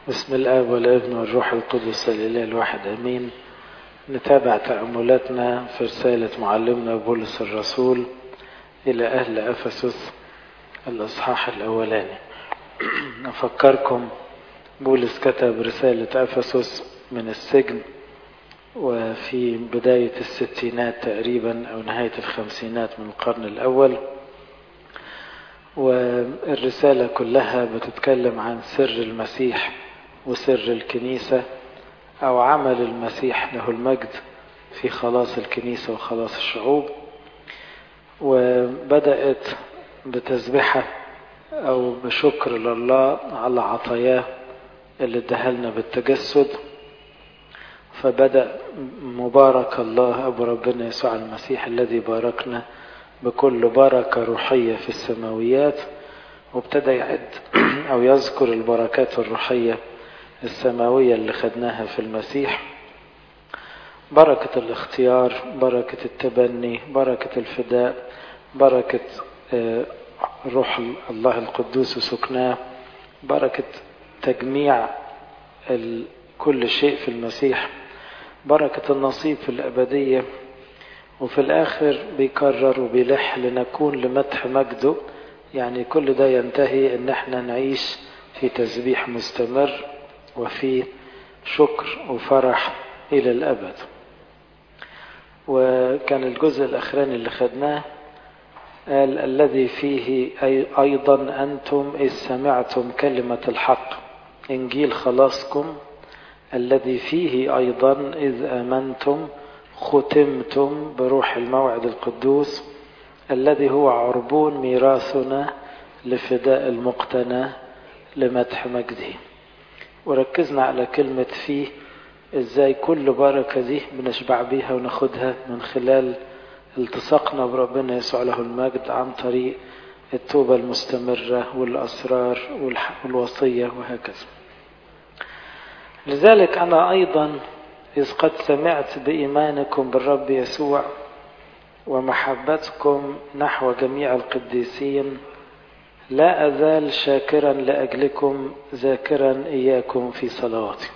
بسم الآب والابن والروح القدس الإله الواحد أمين. نتابع تأملاتنا في رسالة معلمنا بولس الرسول إلى أهل أفسس الإصحاح الأولاني. أفكركم بولس كتب رسالة أفسس من السجن وفي بداية الستينات تقريبا أو نهاية الخمسينات من القرن الأول، والرسالة كلها بتتكلم عن سر المسيح وسر الكنيسة أو عمل المسيح له المجد في خلاص الكنيسة وخلاص الشعوب. وبدأت بتسبحة أو بشكر لله على عطاياه اللي ادهلنا بالتجسد، فبدأ مبارك الله أبو ربنا يسوع المسيح الذي باركنا بكل بركة روحية في السماويات، وابتدى يعد أو يذكر البركات الروحية السماوية اللي خدناها في المسيح: بركة الاختيار، بركة التبني، بركة الفداء، بركة روح الله القدوس وسكناه، بركة تجميع كل شيء في المسيح، بركة النصيب في الأبدية. وفي الآخر بيكرر وبيلح لنكون لمدح مجده، يعني كل ده ينتهي ان احنا نعيش في تسبيح مستمر وفي شكر وفرح إلى الأبد. وكان الجزء الأخراني اللي خدناه قال: الذي فيه أيضا أنتم إذ سمعتم كلمة الحق إنجيل خلاصكم، الذي فيه أيضا إذ آمنتم ختمتم بروح الموعد القدوس الذي هو عربون ميراثنا لفداء المقتنى لمدح مجده. وركزنا على كلمة فيه، ازاي كل بركة دي بنشبع بيها وناخدها من خلال التصاقنا بربنا يسوع له المجد عن طريق التوبة المستمرة والأسرار والوصية وهكذا. لذلك أنا أيضا إذ قد سمعت بإيمانكم بالرب يسوع ومحبتكم نحو جميع القديسين لا أزال شاكرا لأجلكم ذاكرا إياكم في صلواتي.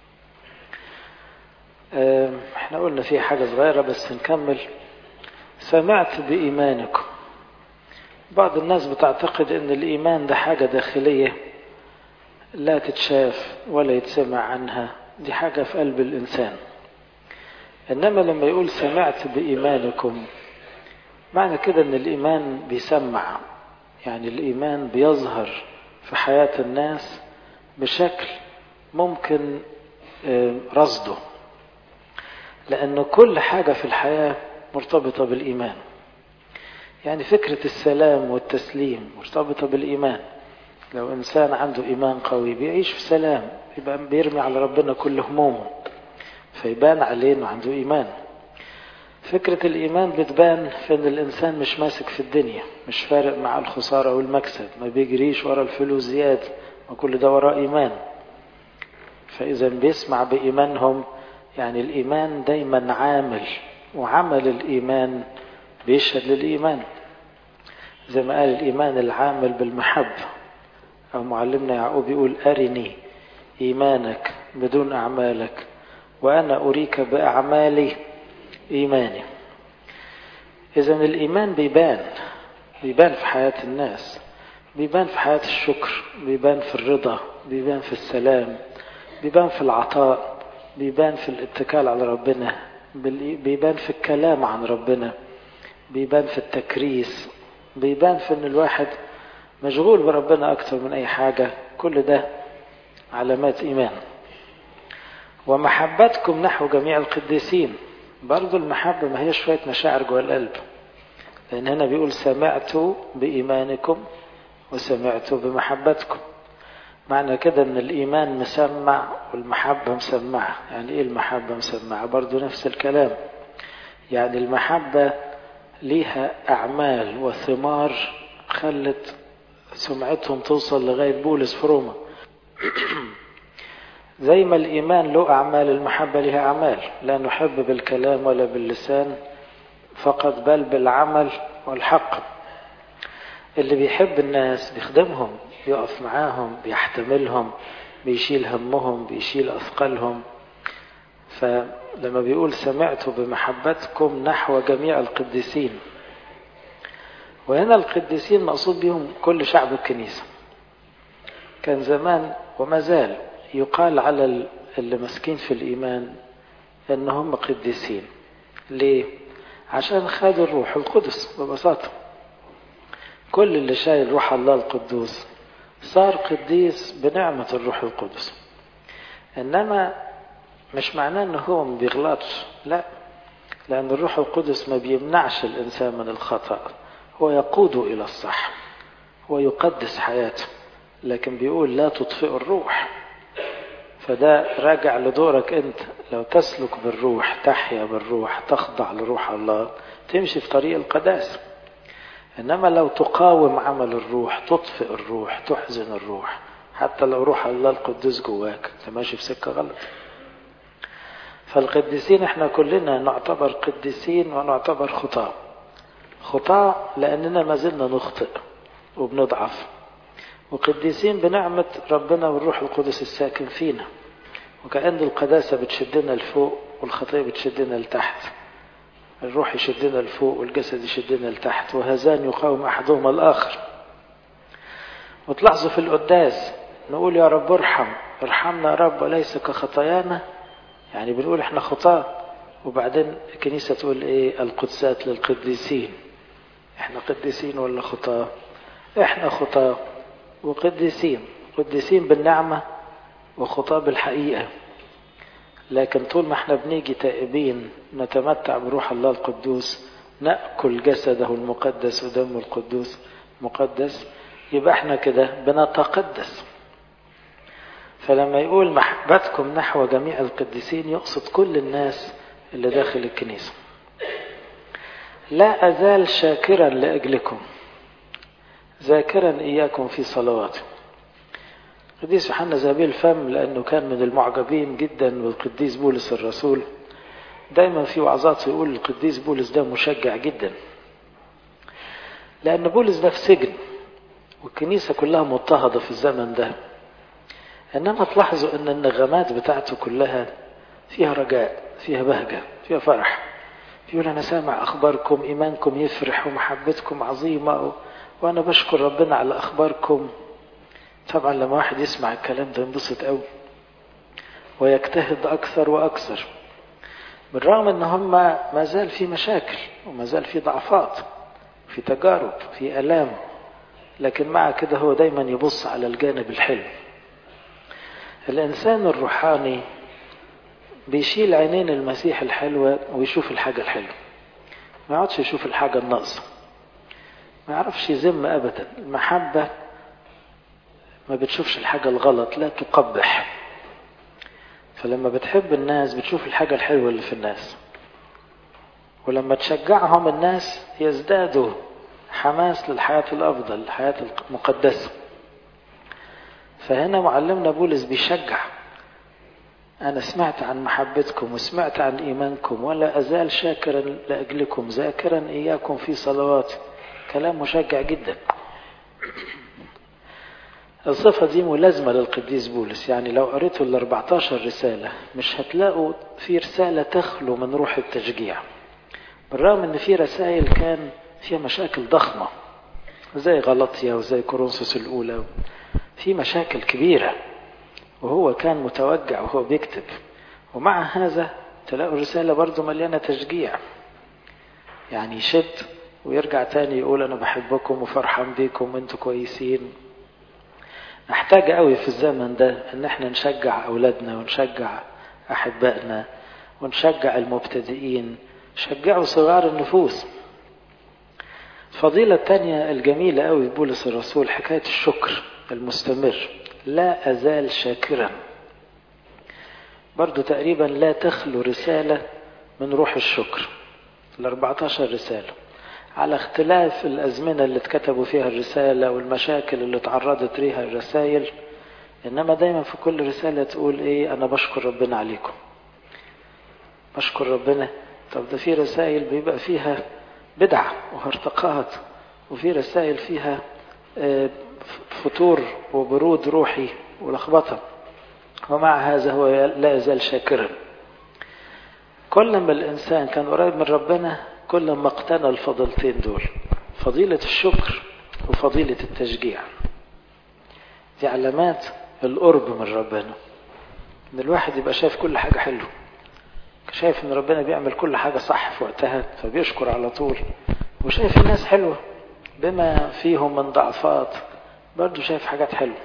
احنا قلنا فيه حاجة صغيرة بس نكمل. سمعت بإيمانكم. بعض الناس بتعتقد ان الإيمان ده حاجة داخلية لا تتشاف ولا يتسمع عنها، دي حاجة في قلب الإنسان. إنما لما يقول سمعت بإيمانكم معنى كده ان الإيمان بيسمع، يعني الإيمان بيظهر في حياة الناس بشكل ممكن رصده، لأن كل حاجة في الحياة مرتبطة بالإيمان. يعني فكرة السلام والتسليم مرتبطة بالإيمان. لو إنسان عنده إيمان قوي بيعيش في سلام، يبقى بيرمي على ربنا كل همومه، فيبان عليه إنه عنده إيمان. فكرة الإيمان بتبان في إن الإنسان مش ماسك في الدنيا، مش فارق مع الخسارة والمكسب، ما بيجريش ورا الفلوس زيادة، وكل ده وراء إيمان. فإذا بيسمع بإيمانهم، يعني الإيمان دايما عامل، وعمل الإيمان بيشهد للإيمان. زي ما قال الإيمان العامل بالمحبة، أو معلمنا يعقوب يقول: أرني إيمانك بدون أعمالك وأنا أريك بأعمالي إيماني. إذا الإيمان بيبان في حياة الناس، بيبان في حياة الشكر، بيبان في الرضا، بيبان في السلام، بيبان في العطاء، بيبان في الاتكال على ربنا، بيبان في الكلام عن ربنا، بيبان في التكريس، بيبان في ان الواحد مشغول بربنا اكتر من اي حاجة. كل ده علامات ايمان. ومحبتكم نحو جميع القديسين، برضو المحبة ما هي شوية مشاعر جوه القلب، لان هنا بيقول سمعت بإيمانكم وسمعت بمحبتكم. معنى كده ان الايمان مسمع والمحبة مسمعة. يعني ايه المحبة مسمعة؟ برضو نفس الكلام. يعني المحبة ليها اعمال وثمار خلت سمعتهم توصل لغاية بولس في روما. زي ما الايمان له اعمال، المحبة لها اعمال، لا نحب بالكلام ولا باللسان فقط بل بالعمل والحق. اللي بيحب الناس بيخدمهم، بيقف معاهم، بيحتملهم، بيشيل همهم، بيشيل أثقالهم. فلما بيقول سمعت بمحبتكم نحو جميع القديسين، وهنا القديسين مقصود بهم كل شعب الكنيسة. كان زمان وما زال يقال على اللي مسكين في الإيمان أنهم قديسين. ليه؟ عشان خدوا الروح القدس ببساطة. كل اللي شايل روح الله القدوس صار قديس بنعمة الروح القدس. إنما مش معناه أنه هو ما بيغلطش، لا، لأن الروح القدس ما بيمنعش الإنسان من الخطأ، هو يقوده إلى الصح، هو يقدس حياته، لكن بيقول لا تطفئ الروح. فده راجع لدورك أنت، لو تسلك بالروح، تحيا بالروح، تخضع لروح الله، تمشي في طريق القداسة. إنما لو تقاوم عمل الروح، تطفئ الروح، تحزن الروح، حتى لو روح الله القدوس جواك، انت ماشي في سكة غلط. فالقديسين احنا كلنا نعتبر قديسين ونعتبر خطاة. خطاة لأننا ما زلنا نخطئ وبنضعف، وقديسين بنعمة ربنا والروح القدس الساكن فينا. وكأن القداسة بتشدنا لفوق والخطية بتشدنا لتحت، الروح يشدنا لفوق والجسد يشدنا لتحت، وهذان يقاوم أحدهما الآخر. وتلاحظوا في القداس نقول يا رب ارحمنا يا رب وليس كخطايانا، يعني بنقول احنا خطاة. وبعدين الكنيسة تقول ايه؟ القدسات للقديسين. احنا قديسين ولا خطاة؟ احنا خطاة وقديسين، قديسين بالنعمة وخطاة بالحقيقة. لكن طول ما احنا بنيجي تائبين نتمتع بروح الله القدوس، نأكل جسده المقدس ودمه القدوس مقدس، يبقى احنا كده بنتقدس. فلما يقول محبتكم نحو جميع القديسين يقصد كل الناس اللي داخل الكنيسة. لا أزال شاكرا لأجلكم ذاكرا إياكم في صلواتي. القديس يوحنا ذهبي الفم لأنه كان من المعجبين جدا بالقديس بولس الرسول، دايما في وعظات يقول القديس بولس ده مشجع جدا، لأن بولس ده في سجن والكنيسة كلها مضطهدة في الزمن ده. إنما تلاحظوا أن النغمات بتاعته كلها فيها رجاء، فيها بهجة، فيها فرح. يقول أنا سامع أخباركم، إيمانكم يفرح ومحبتكم عظيمة، وأنا بشكر ربنا على أخباركم. طبعا لما واحد يسمع الكلام ده ينبسط قوي ويجتهد أكثر وأكثر، بالرغم أن هم ما زال في مشاكل وما زال في ضعفات، في تجارب، في ألام، لكن مع كده هو دايما يبص على الجانب الحلو. الإنسان الروحاني بيشيل عينين المسيح الحلوة ويشوف الحاجة الحلوة، ما يقعدش يشوف الحاجة الناقصة، ما يعرفش يذم أبدا. المحبة ما بتشوفش الحاجة الغلط، لا تقبح. فلما بتحب الناس بتشوف الحاجة الحلوة اللي في الناس، ولما تشجعهم الناس يزدادوا حماس للحياة الأفضل، الحياة المقدسة. فهنا معلمنا بولس بيشجع، أنا سمعت عن محبتكم وسمعت عن إيمانكم ولا أزال شاكرا لأجلكم ذاكرا إياكم في صلواتي. كلام مشجع جدا. الصفة دي ملازمة للقديس بولس، يعني لو قريتوا 14 رسالة مش هتلاقوا في رسالة تخلو من روح التشجيع، بالرغم ان في رسائل كان فيها مشاكل ضخمة زي غلطية وزي كورنثوس الأولى، في مشاكل كبيرة وهو كان متوجع وهو بيكتب، ومع هذا تلاقوا الرسالة برضو مليانة تشجيع، يعني يشد ويرجع تاني يقول أنا بحبكم وفرحان بيكم وانتوا كويسين. نحتاج قوي في الزمن ده ان احنا نشجع أولادنا ونشجع أحبائنا ونشجع المبتدئين، شجعوا صغار النفوس. الفضيلة الثانية الجميلة قوي بولس الرسول حكاية الشكر المستمر، لا أزال شاكرا. برضو تقريبا لا تخلو رسالة من روح الشكر. 14 رسالة على اختلاف الأزمنة اللي اتكتبوا فيها الرسالة والمشاكل اللي تعرضت ليها الرسائل، إنما دايما في كل رسالة تقول إيه؟ أنا بشكر ربنا عليكم، بشكر ربنا. طب ده في رسائل بيبقى فيها بدعة وهرطقات، وفي رسائل فيها فتور وبرود روحي ولخبطة، ومع هذا هو لا يزال شاكرا. كل ما الإنسان كان قريب من ربنا كل ما اقتنى الفضيلتين دول، فضيلة الشكر وفضيلة التشجيع. دي علامات القرب من ربنا، ان الواحد يبقى شايف كل حاجة حلوة، شايف ان ربنا بيعمل كل حاجة صح في وقتها فبيشكر على طول، وشايف الناس حلوة بما فيهم من ضعفات برضو شايف حاجات حلوة.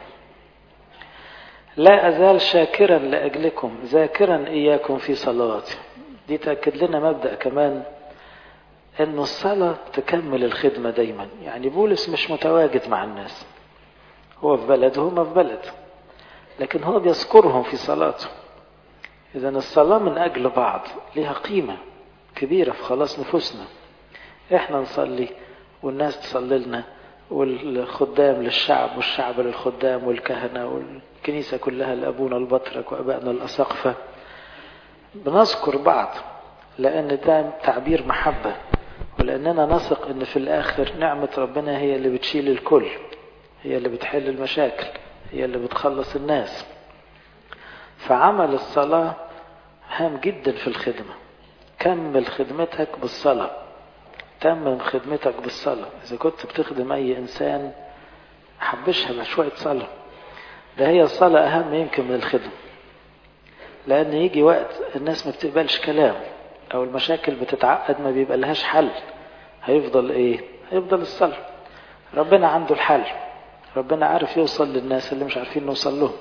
لا أزال شاكرا لأجلكم ذاكرا إياكم في صلواتي. دي تأكد لنا مبدأ كمان أن الصلاة تكمل الخدمة دايما. يعني بولس مش متواجد مع الناس، هو في بلد وهم في بلد، لكن هو بيذكرهم في صلاته. إذا الصلاة من أجل بعض لها قيمة كبيرة في خلاص نفوسنا. إحنا نصلي والناس تصلي لنا، والخدام للشعب والشعب للخدام، والكهنة والكنيسة كلها لأبونا البطرك وأبائنا الأساقفة. بنذكر بعض لأن ده تعبير محبة، ولأننا نثق أن في الآخر نعمة ربنا هي اللي بتشيل الكل، هي اللي بتحل المشاكل، هي اللي بتخلص الناس. فعمل الصلاة هام جدا في الخدمة. كمل خدمتك بالصلاة، تمم خدمتك بالصلاة. إذا كنت بتخدم أي إنسان حبشها بشوية صلاة. ده هي الصلاة أهم يمكن من الخدمة، لأن يجي وقت الناس ما بتقبلش كلام أو المشاكل بتتعقد ما بيبقى لهاش حل. هيفضل إيه؟ هيفضل الصلاة. ربنا عنده الحل، ربنا عارف يوصل للناس اللي مش عارفين نوصل لهم.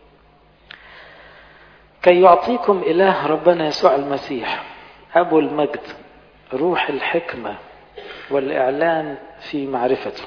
كي يعطيكم إله ربنا يسوع المسيح أبو المجد روح الحكمة والإعلان في معرفته.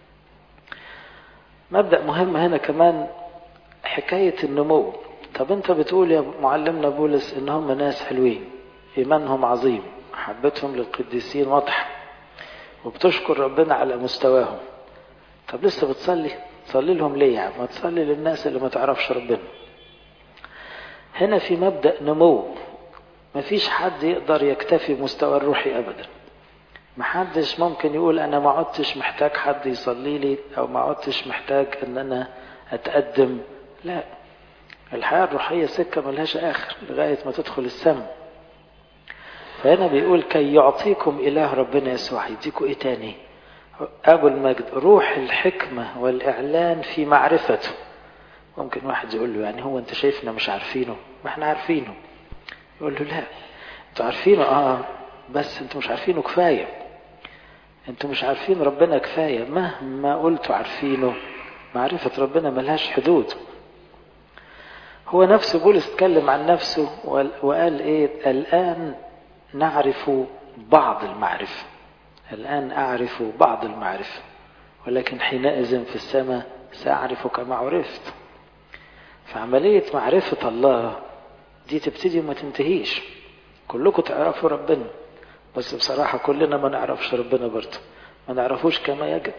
مبدأ مهم هنا كمان حكاية النمو. طب انت بتقول يا معلمنا بولس ان هم ناس حلوين، ايمانهم عظيم، محبتهم للقديسين واضحة، وبتشكر ربنا على مستواهم. طب لسه بتصلي؟ تصلي لهم ليه يعني؟ ما تصلي للناس اللي ما تعرفش ربنا. هنا في مبدأ نمو. مفيش حد يقدر يكتفي بمستوى الروحي ابدا. محدش ممكن يقول انا ما عدتش محتاج حد يصلي لي، او ما عدتش محتاج ان انا اتقدم. لا، الحياة الروحية سكة ملهاش آخر لغاية ما تدخل السماء. فهنا بيقول كي يعطيكم إله ربنا يسوع. يديكم إيه تاني؟ أبو المجد روح الحكمة والإعلان في معرفته. ممكن واحد يقول له يعني هو أنت شايفنا مش عارفينه؟ ما احنا عارفينه. يقول له لا، أنتوا عارفينه بس أنتوا مش عارفينه كفاية. أنتوا مش عارفين ربنا كفاية. مهما قلتوا عارفينه، معرفة ربنا ملهاش حدود. هو نفسه بولس اتكلم عن نفسه وقال ايه؟ الآن نعرف بعض المعرفة. الآن أعرف بعض المعرفة، ولكن حينئذ في السماء سأعرف كما عرفت. فعملية معرفة الله دي تبتدي وما تنتهيش. كلكم تعرفوا ربنا، بس بصراحة كلنا ما نعرفش ربنا برضه، ما نعرفوش كما يجب،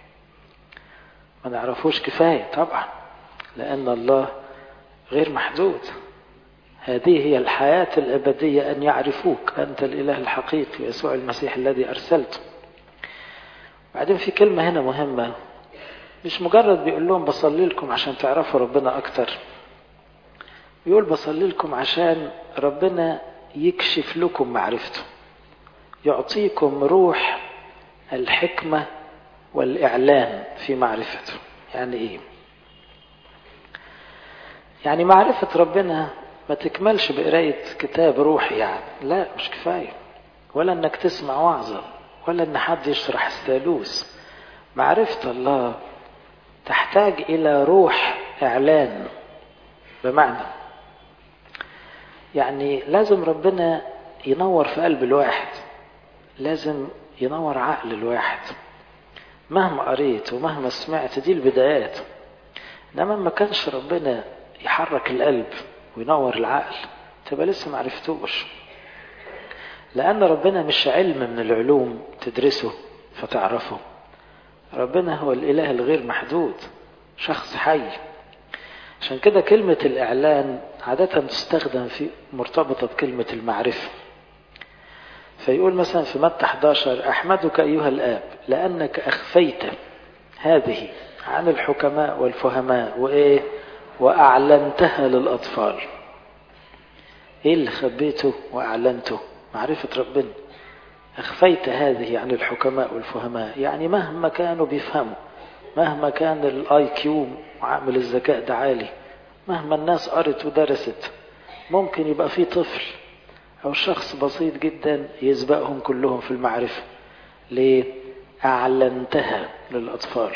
ما نعرفوش كفاية طبعا، لأن الله غير محدود. هذه هي الحياة الأبدية، أن يعرفوك أنت الإله الحقيقي يسوع المسيح الذي أرسلته. بعدين في كلمة هنا مهمة، مش مجرد بيقول لهم بصلي لكم عشان تعرفوا ربنا أكتر، بيقول بصلي لكم عشان ربنا يكشف لكم معرفته، يعطيكم روح الحكمة والإعلان في معرفته. يعني إيه؟ يعني معرفة ربنا ما تكملش بقراية كتاب روحي يعني، لا مش كفاية، ولا انك تسمع وعظة، ولا ان حد يشرح الثالوث. معرفة الله تحتاج الى روح اعلان. بمعنى يعني لازم ربنا ينور في قلب الواحد، لازم ينور عقل الواحد. مهما قريت ومهما سمعت دي البدايات، انما ما كانش ربنا يحرك القلب وينور العقل تبقى لسه معرفتوش. لأن ربنا مش علم من العلوم تدرسه فتعرفه. ربنا هو الإله الغير محدود، شخص حي. عشان كده كلمة الإعلان عادة تستخدم في مرتبطة بكلمة المعرفة. فيقول مثلا في متى 11 أحمدك أيها الآب لأنك أخفيت هذه عن الحكماء والفهماء وأعلنتها للأطفال. إيه اللي خبيته وأعلنته؟ معرفة ربنا. أخفيت هذه عن الحكماء والفهماء. يعني مهما كانوا بيفهموا، مهما كان الاي كيو وعامل الذكاء ده عالي، مهما الناس قرت ودرست، ممكن يبقى في طفل أو شخص بسيط جدا يسبقهم كلهم في المعرفة. ليه؟ أعلنتها للأطفال.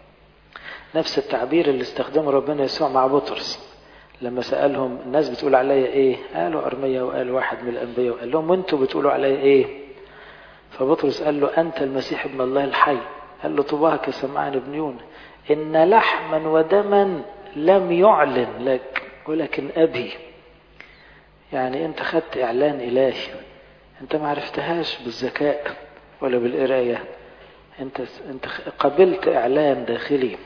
نفس التعبير اللي استخدمه ربنا يسوع مع بطرس لما سألهم الناس بتقول عليا ايه؟ قالوا أرميا وقالوا واحد من الأنبياء، وقال لهم وانتوا بتقولوا عليا ايه؟ فبطرس قال له أنت المسيح ابن الله الحي. قال له طباك سمعان ابن يونا إن لحما ودما لم يعلن لك ولكن أبي. يعني أنت خدت إعلان إلهي، أنت ما عرفتهاش بالذكاء ولا بالقراية، أنت قبلت إعلان داخلي.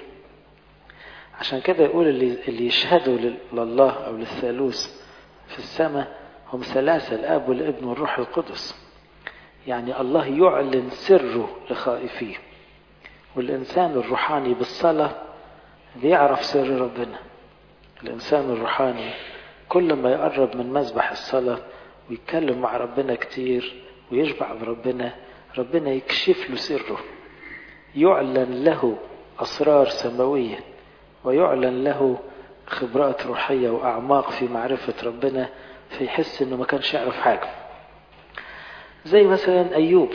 عشان كده يقول اللي يشهدوا لله أو للثالوث في السماء هم ثلاثة، الآب والابن والروح القدس. يعني الله يعلن سره لخائفيه. والإنسان الروحاني بالصلاة بيعرف سر ربنا. الإنسان الروحاني كل ما يقرب من مذبح الصلاة ويتكلم مع ربنا كتير ويشبع بربنا، ربنا يكشف له سره، يعلن له أسرار سماوية، ويعلن له خبرات روحية وأعماق في معرفة ربنا، فيحس إنه ما كانش يعرف حاجة. زي مثلا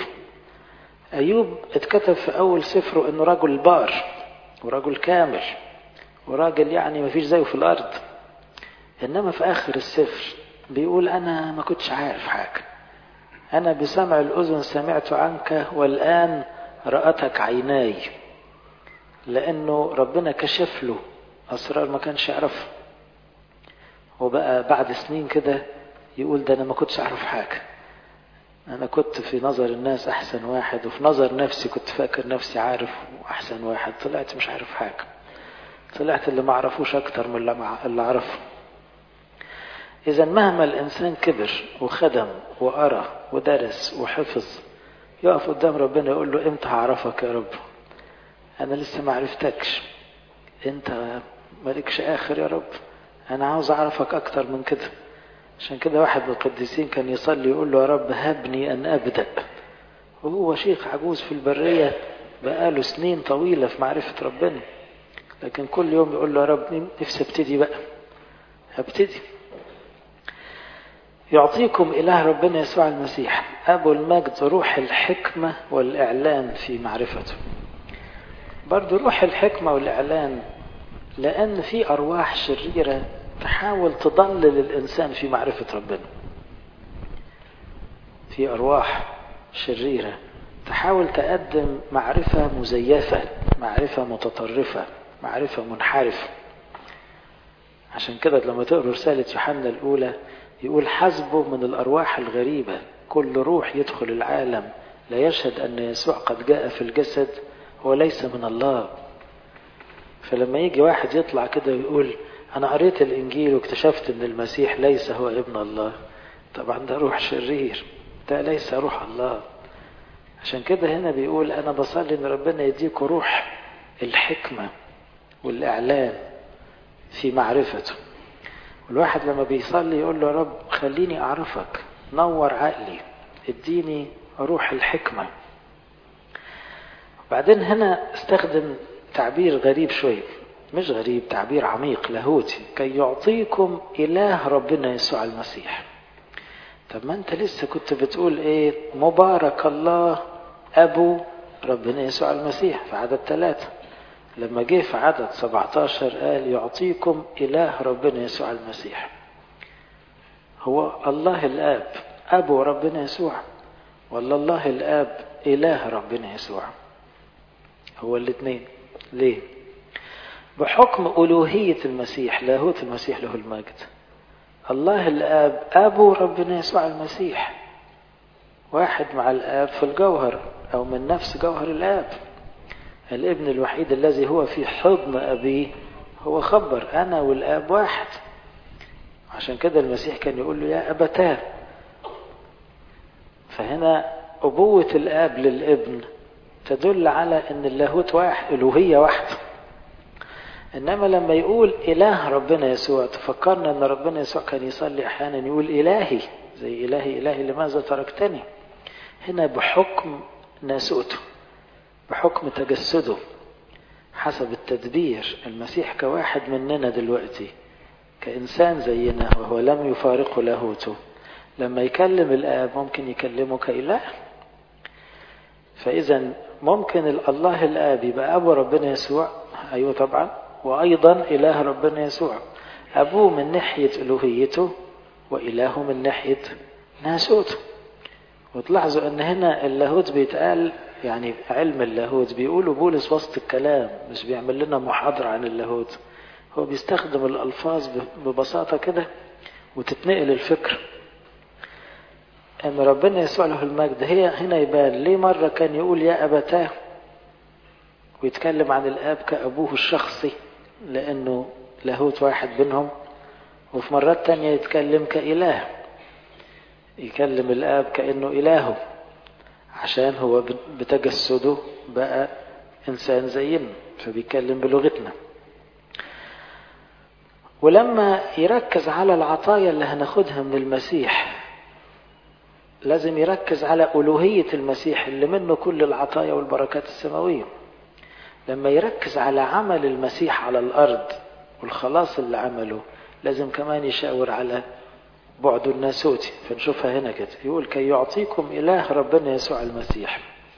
أيوب اتكتب في أول سفره إنه رجل بار ورجل كامل وراجل يعني ما فيش زيه في الأرض. إنما في آخر السفر بيقول أنا ما كنتش عارف حاجة، أنا بسمع الأذن سمعت عنك والآن رأتك عيناي. لأنه ربنا كشف له أسرار ما كانش يعرفها، وبقى بعد سنين كده يقول ده أنا ما كنتش أعرف حاجة، أنا كنت في نظر الناس أحسن واحد، وفي نظر نفسي كنت فاكر نفسي عارف وأحسن واحد، طلعت مش عارف حاجة، طلعت اللي ما عرفوش أكتر من اللي عرفه. إذا مهما الإنسان كبر وخدم وقرأ ودرس وحفظ، يقف قدام ربنا يقول له إمتى هعرفك يا رب؟ أنا لسه ما عرفتكش، أنت مالكش آخر يا رب، أنا عاوز أعرفك أكتر من كده. عشان كده واحد من القديسين كان يصلي يقول له يا رب هبني أن أبدأ، وهو شيخ عجوز في البرية بقاله سنين طويلة في معرفة ربنا، لكن كل يوم يقول له يا رب نفسي ابتدي بقى، هبتدي. يعطيكم إله ربنا يسوع المسيح أبو المجد روح الحكمة والإعلان في معرفته. برضو روح الحكمة والإعلان، لأن في أرواح شريرة تحاول تضلل الإنسان في معرفة ربنا. في أرواح شريرة تحاول تقدم معرفة مزيفة، معرفة متطرفة، معرفة منحرفة. عشان كده لما تقرأ رسالة يوحنا الأولى يقول حسبه من الأرواح الغريبة كل روح يدخل العالم لا يشهد أن يسوع قد جاء في الجسد هو ليس من الله. فلما يجي واحد يطلع كده ويقول أنا قريت الإنجيل واكتشفت أن المسيح ليس هو ابن الله، طبعا ده روح شرير، ده ليس روح الله. عشان كده هنا بيقول أنا بصلي أن ربنا يديكوا روح الحكمة والإعلان في معرفته. والواحد لما بيصلي يقول له يا رب خليني أعرفك، نور عقلي، اديني روح الحكمة. وبعدين هنا استخدم تعبير غريب شوية، مش غريب، تعبير عميق لاهوتي، كي يعطيكم إله ربنا يسوع المسيح. طب ما انت لسه كنت بتقول ايه؟ مبارك الله أبو ربنا يسوع المسيح في عدد 3. لما جه في عدد 17 قال يعطيكم إله ربنا يسوع المسيح. هو الله الآب أبو ربنا يسوع، ولا الله الآب إله ربنا يسوع؟ هو الاثنين. ليه؟ بحكم ألوهية المسيح، لاهوت المسيح له المجد. الله الآب أبو ربنا يسوع المسيح، واحد مع الآب في الجوهر أو من نفس جوهر الآب. الابن الوحيد الذي هو في حضن أبيه هو خبر أنا والآب واحد. عشان كده المسيح كان يقول له يا أبتاه. فهنا أبوة الآب للابن تدل على أن اللاهوت واحد، ألوهية واحدة. إنما لما يقول إله ربنا يسوع تفكرنا أن ربنا يسوع كان يصلي أحيانا يقول إلهي، زي إلهي إلهي لماذا تركتني. هنا بحكم ناسوته، بحكم تجسده، حسب التدبير. المسيح كواحد مننا دلوقتي، كإنسان زينا، وهو لم يفارقه لاهوته. لما يكلم الآب ممكن يكلمه كإله. فإذا ممكن الله الآب يبقى أبو ربنا يسوع، أيوة طبعا، وأيضا إله ربنا يسوع. أبوه من ناحية ألوهيته، وإله من ناحية ناسوته. وتلاحظوا أن هنا اللاهوت بيتقال، يعني علم اللاهوت بيقولوا بولس وسط الكلام، مش بيعمل لنا محاضرة عن اللاهوت، هو بيستخدم الألفاظ ببساطة كده وتتنقل الفكر أن ربنا يسوع له المجد. هنا يبان ليه مرة كان يقول يا أبتاه ويتكلم عن الآب كأبوه الشخصي لأنه لاهوت واحد بينهم، وفي مرات تانية يتكلم كإله، يكلم الآب كأنه إلهه، عشان هو بتجسده بقى إنسان زينا فبيتكلم بلغتنا. ولما يركز على العطايا اللي هناخدها من المسيح، لازم يركز على ألوهية المسيح اللي منه كل العطايا والبركات السماوية. لما يركز على عمل المسيح على الأرض والخلاص اللي عمله، لازم كمان يشاور على بعد الناسوتي. فنشوفها هنا كده، يقول كي يعطيكم إله ربنا يسوع المسيح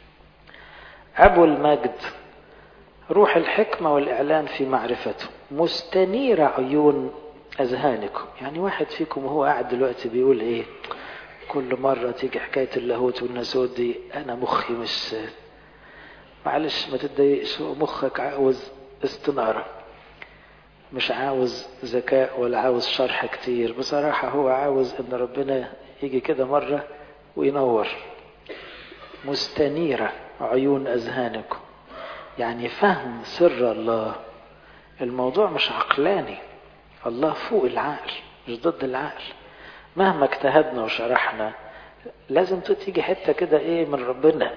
أبو المجد روح الحكمة والإعلان في معرفته مستنير عيون أذهانكم. يعني واحد فيكم وهو قاعد دلوقتي بيقول إيه؟ كل مرة تيجي حكاية اللاهوت والناسوت دي أنا مخي مش، معلش ما تتضايقش، مخك عاوز استنارة، مش عاوز ذكاء ولا عاوز شرح كتير. بصراحة هو عاوز ان ربنا يجي كده مرة وينور. مستنيرة عيون أذهانكم، يعني فهم سر الله. الموضوع مش عقلاني، الله فوق العقل مش ضد العقل. مهما اجتهدنا وشرحنا لازم تيجي حتة كده ايه من ربنا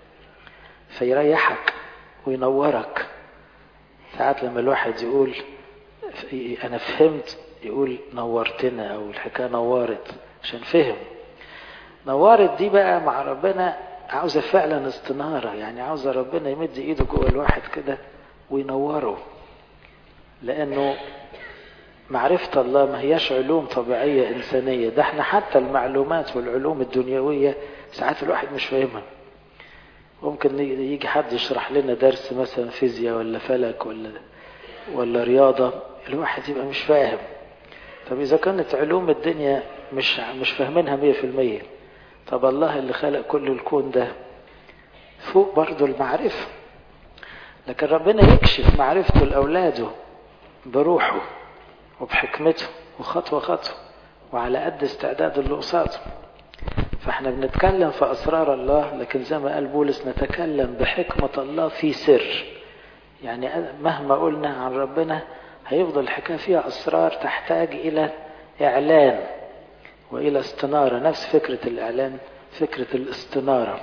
فيريحك وينورك. ساعات لما الواحد يقول أنا فهمت، يقول نورتنا، أو الحكاية نورت عشان فهم. نورت دي بقى مع ربنا عاوزة فعلا استنارة، يعني عاوزة ربنا يمد إيده جوه الواحد كده وينوره. لأنه معرفة الله ما هياش علوم طبيعية إنسانية، ده احنا حتى المعلومات والعلوم الدنيوية ساعات الواحد مش فاهمها. ممكن يجي حد يشرح لنا درس مثلا فيزياء ولا فلك ولا رياضة، الواحد يبقى مش فاهم. طب إذا كانت علوم الدنيا مش فاهمينها 100%، طب الله اللي خلق كل الكون ده فوق برضو المعرفة. لكن ربنا يكشف معرفته لأولاده بروحه وبحكمته وخطوة خطوة وعلى قد استعداد اللي قصاده. فاحنا بنتكلم في أسرار الله، لكن زي ما قال بولس نتكلم بحكمة الله في سر. يعني مهما قلنا عن ربنا هيفضل الحكاية فيها أسرار تحتاج إلى إعلان وإلى استنارة. نفس فكرة الإعلان فكرة الاستنارة.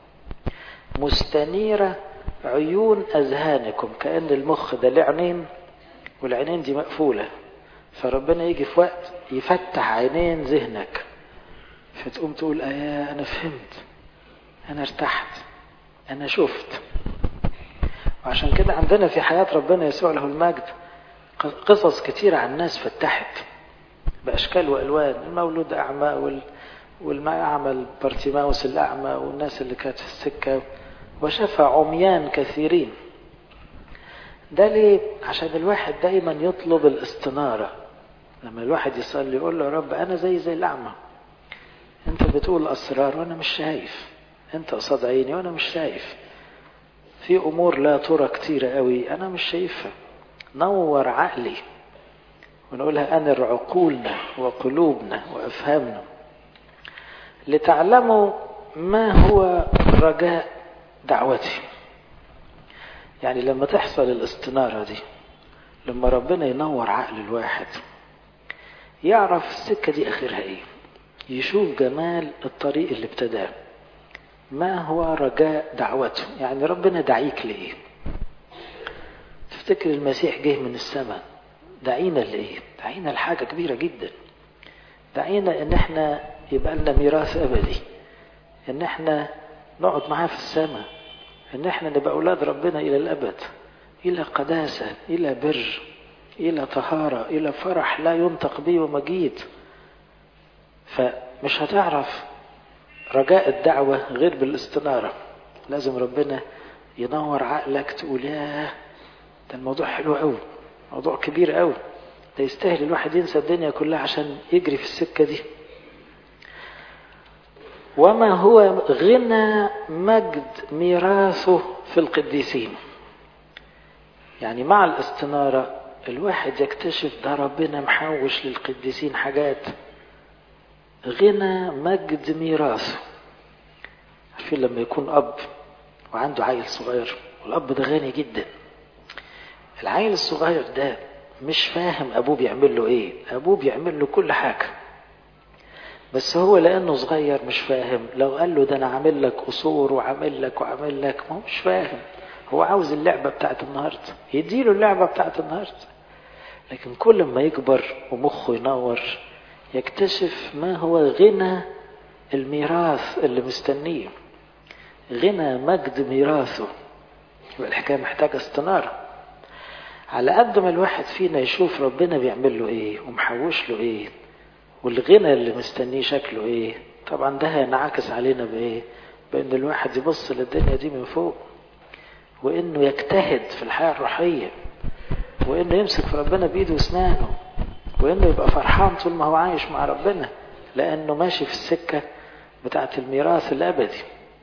مستنيرة عيون أذهانكم، كأن المخ ده له عينين والعينين دي مقفولة، فربنا يجي في وقت يفتح عينين ذهنك فتقوم تقول أنا فهمت، أنا ارتحت، أنا شفت. وعشان كده عندنا في حياة ربنا يسوع له المجد قصص كتير عن ناس فتحت بأشكال وألوان. المولود أعمى والأعمى بارتيماوس الأعمى، والناس اللي كانت في السكة، وشفى عميان كثيرين. ده ليه؟ عشان الواحد دايما يطلب الاستنارة. لما الواحد يصلي يقول له يا رب أنا زي الأعمى، أنت بتقول أسرار وأنا مش شايف، أنت قصاد عيني وأنا مش شايف، في أمور لا ترى كتيرة قوي أنا مش شايفها، نور عقلي. ونقولها أنر عقولنا وقلوبنا وأفهامنا لتعلموا ما هو رجاء دعوتي. يعني لما تحصل الاستنارة دي، لما ربنا ينور عقل الواحد يعرف السكة دي آخرها إيه، يشوف جمال الطريق اللي ابتداه. ما هو رجاء دعوته؟ يعني ربنا دعيك لإيه؟ افتكر المسيح جه من السماء، دعينا لإيه؟ دعينا لحاجة كبيرة جدا. دعينا ان احنا يبقى لنا ميراث ابدي، ان احنا نقعد معاه في السماء، ان احنا نبقى اولاد ربنا الى الابد، الى قداسة، الى بر، الى طهارة، الى فرح لا ينطق به ومجيد. فمش هتعرف رجاء الدعوة غير بالاستنارة. لازم ربنا ينور عقلك تقول ياه ده الموضوع حلو قوي، موضوع كبير قوي، ده يستاهل الواحد ينسى الدنيا كلها عشان يجري في السكة دي. وما هو غنى مجد ميراثه في القديسين. يعني مع الاستنارة الواحد يكتشف ده ربنا محوش للقديسين حاجات. غنى مجد ميراثه. عارفين لما يكون أب وعنده عيل صغير، والأب ده غني جدا، العيل الصغير ده مش فاهم أبوه بيعمل له إيه، أبوه بيعمل له كل حاجة، بس هو لأنه صغير مش فاهم. لو قال له ده أنا عامل لك قصور وعامل لك وعامل لك، ما هو مش فاهم، هو عاوز اللعبة بتاعت النهاردة، يديله اللعبة بتاعت النهاردة. لكن كل ما يكبر ومخه ينور يكتشف ما هو غنى الميراث اللي مستنيه، غنى مجد ميراثه. يبقى الحكاية محتاجة استنارة. على قد ما الواحد فينا يشوف ربنا بيعمل له ايه ومحوش له ايه والغنى اللي مستنيه شكله ايه، طبعا ده هينعكس علينا بايه؟ بان الواحد يبص للدنيا دي من فوق، وانه يجتهد في الحياة الروحية، وانه يمسك في ربنا بايده واسنانه، وانه يبقى فرحان طول ما هو عايش مع ربنا، لانه ماشي في السكة بتاعت الميراث الابدي.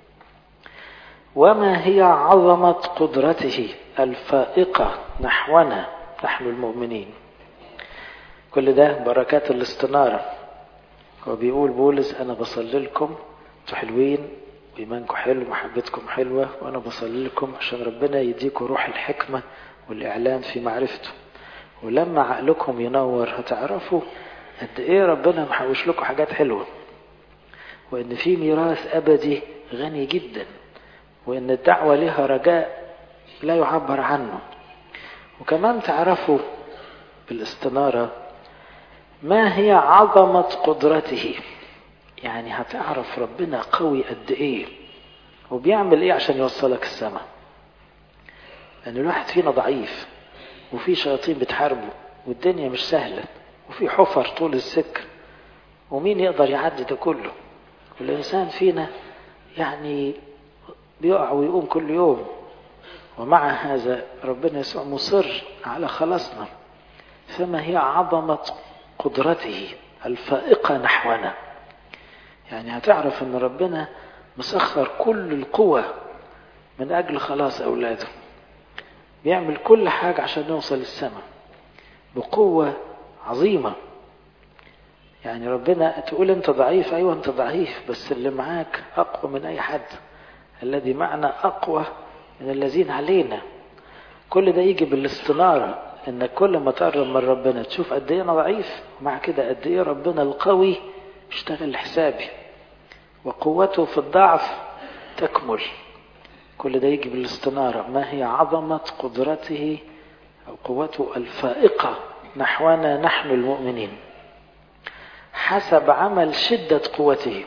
وما هي عظمة قدرته الفائقة نحونا نحن المؤمنين. كل ده بركات الاستنارة. هو بيقول بولس أنا بصلي لكم، انتوا حلوين وإيمانكم حلو ومحبتكم حلوة، وأنا بصلي لكم عشان ربنا يديكم روح الحكمة والإعلان في معرفته، ولما عقلكم ينور هتعرفوا قد إيه ربنا محوش لكم حاجات حلوة، وإن في ميراث أبدي غني جدا، وإن الدعوة لها رجاء لا يعبر عنه. وكمان تعرفوا بالاستنارة ما هي عظمة قدرته. يعني هتعرف ربنا قوي قد ايه وبيعمل ايه عشان يوصلك السماء. لأن الواحد فينا ضعيف، وفي شياطين بتحاربه، والدنيا مش سهلة، وفي حفر طول السكة، ومين يقدر يعدي ده كله؟ والإنسان فينا يعني بيقع ويقوم كل يوم، ومع هذا ربنا يسوع مصر على خلاصنا. فما هي عظمة قدرته الفائقة نحونا. يعني هتعرف ان ربنا مسخر كل القوة من اجل خلاص اولاده، بيعمل كل حاجة عشان نوصل للسماء بقوة عظيمة. يعني ربنا تقول انت ضعيف، ايوه انت ضعيف، بس اللي معاك اقوى من اي حد، الذي معنا اقوى من الذين علينا. كل ده يجي بالاستنارة، انك كل ما تقرب من ربنا تشوف قد ايه انا ضعيف، ومع كده قد ايه ربنا القوي اشتغل حسابي، وقوته في الضعف تكمل. كل ده يجي بالاستنارة. ما هي عظمة قدرته أو قوته الفائقة نحونا نحن المؤمنين حسب عمل شدة قوته.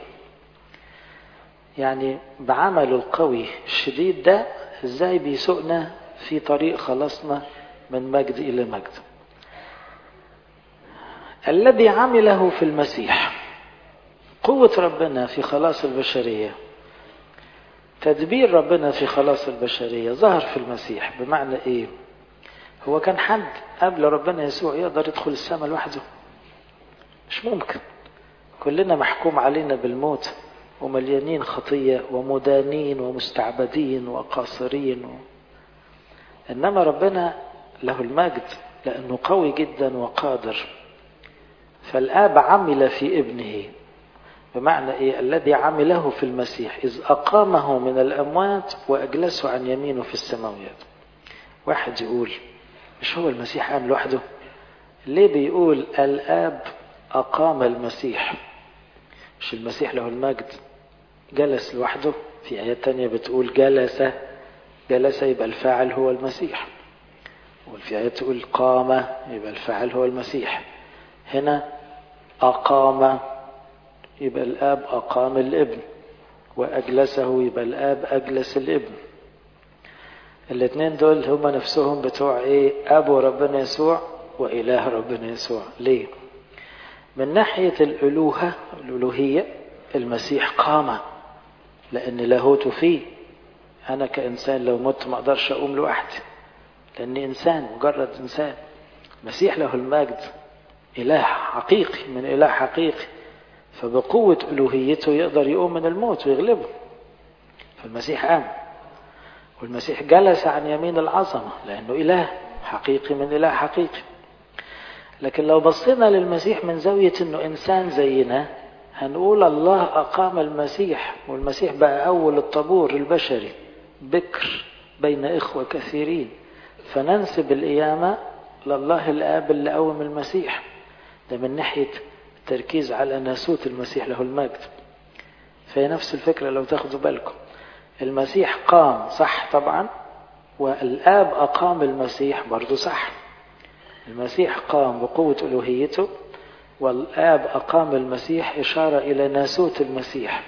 يعني بعمل القوي الشديد ده ازاي بيسوقنا في طريق خلاصنا من مجد إلى مجد. الذي عمله في المسيح. قوة ربنا في خلاص البشرية، تدبير ربنا في خلاص البشرية ظهر في المسيح. بمعنى ايه؟ هو كان حد قبل ربنا يسوع يقدر يدخل السماء لوحده؟ مش ممكن. كلنا محكوم علينا بالموت، ومليانين خطية، ومدانين ومستعبدين وقاصرين إنما ربنا له المجد لأنه قوي جدا وقادر. فالآب عمل في ابنه. بمعنى إيه؟ الذي عمله في المسيح إذ أقامه من الأموات وأجلسه عن يمينه في السماويات. واحد يقول مش هو المسيح قام لوحده؟ ليه بيقول الآب أقام المسيح؟ مش المسيح له المجد جلس لوحده؟ في آيات تانية بتقول جلس يبقى الفاعل هو المسيح. وفي آية تقول قام يبقى الفاعل هو المسيح. هنا أقام يبقى الآب أقام الابن، وأجلسه يبقى الآب أجلس الابن. الاثنين دول هما نفسهم بتوع ايه؟ أبو ربنا يسوع وإله ربنا يسوع. ليه؟ من ناحية الألوهية المسيح قام، لأن لاهوته فيه. أنا كإنسان لو مت ما أقدرش أقوم لوحدي، لأني إنسان، مجرد إنسان. المسيح له المجد إله حقيقي من إله حقيقي، فبقوة ألوهيته يقدر يقوم من الموت ويغلبه. فالمسيح قام، والمسيح جلس عن يمين العظمة لأنه إله حقيقي من إله حقيقي. لكن لو بصينا للمسيح من زاوية أنه إنسان زينا، هنقول الله أقام المسيح، والمسيح بقى أول الطابور البشري، بكر بين إخوة كثيرين. فننسب القيامة لله الآب اللي قوم المسيح. ده من ناحية التركيز على ناسوت المسيح له المجد. فهي نفس الفكرة لو تاخدوا بالكم، المسيح قام صح طبعا، والآب أقام المسيح برضو صح. المسيح قام بقوة ألوهيته، والآب أقام المسيح إشارة إلى ناسوت المسيح.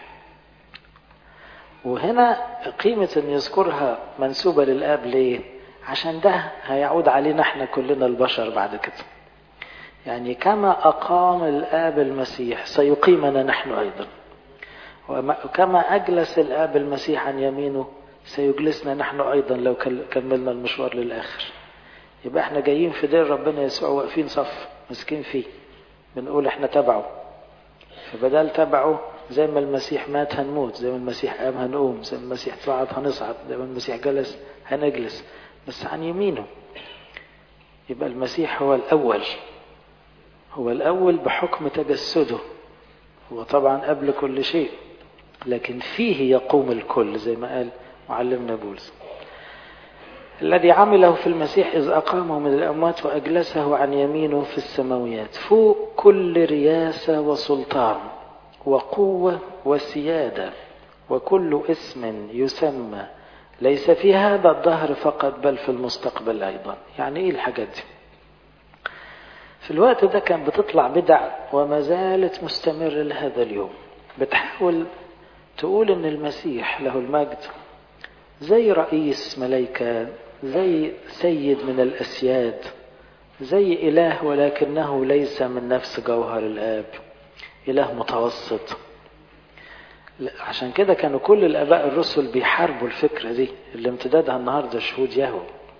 وهنا قيمة أن يذكرها منسوبة للآب. ليه؟ عشان ده هيعود علينا احنا كلنا البشر بعد كده. يعني كما أقام الآب المسيح سيقيمنا نحن أيضا، وكما أجلس الآب المسيح عن يمينه سيجلسنا نحن أيضا لو كملنا المشوار للآخر. يبقى احنا جايين في دير ربنا يسوع، واقفين صف مسكين فيه، بنقول احنا تبعه. فبدال تبعه، زي ما المسيح مات هنموت، زي ما المسيح قام هنقوم، زي ما المسيح صعد هنصعد، زي ما المسيح جلس هنجلس، بس عن يمينه. يبقى المسيح هو الأول، هو الأول بحكم تجسده، هو طبعا قبل كل شيء، لكن فيه يقوم الكل زي ما قال معلمنا بولس. الذي عمله في المسيح إذ أقامه من الأموات وأجلسه عن يمينه في السماويات فوق كل رياسة وسلطان وقوة وسيادة وكل اسم يسمى، ليس في هذا الدهر فقط بل في المستقبل أيضا. يعني إيه الحاجات دي؟ في الوقت ده كان بتطلع بدع وما زالت مستمر لهذا اليوم، بتحاول تقول إن المسيح له المجد زي رئيس ملائكة، زي سيد من الأسياد، زي إله ولكنه ليس من نفس جوهر الآب، إله متوسط. عشان كده كانوا كل الآباء الرسل بيحاربوا الفكرة دي اللي امتدادها النهاردة شهود يهوه.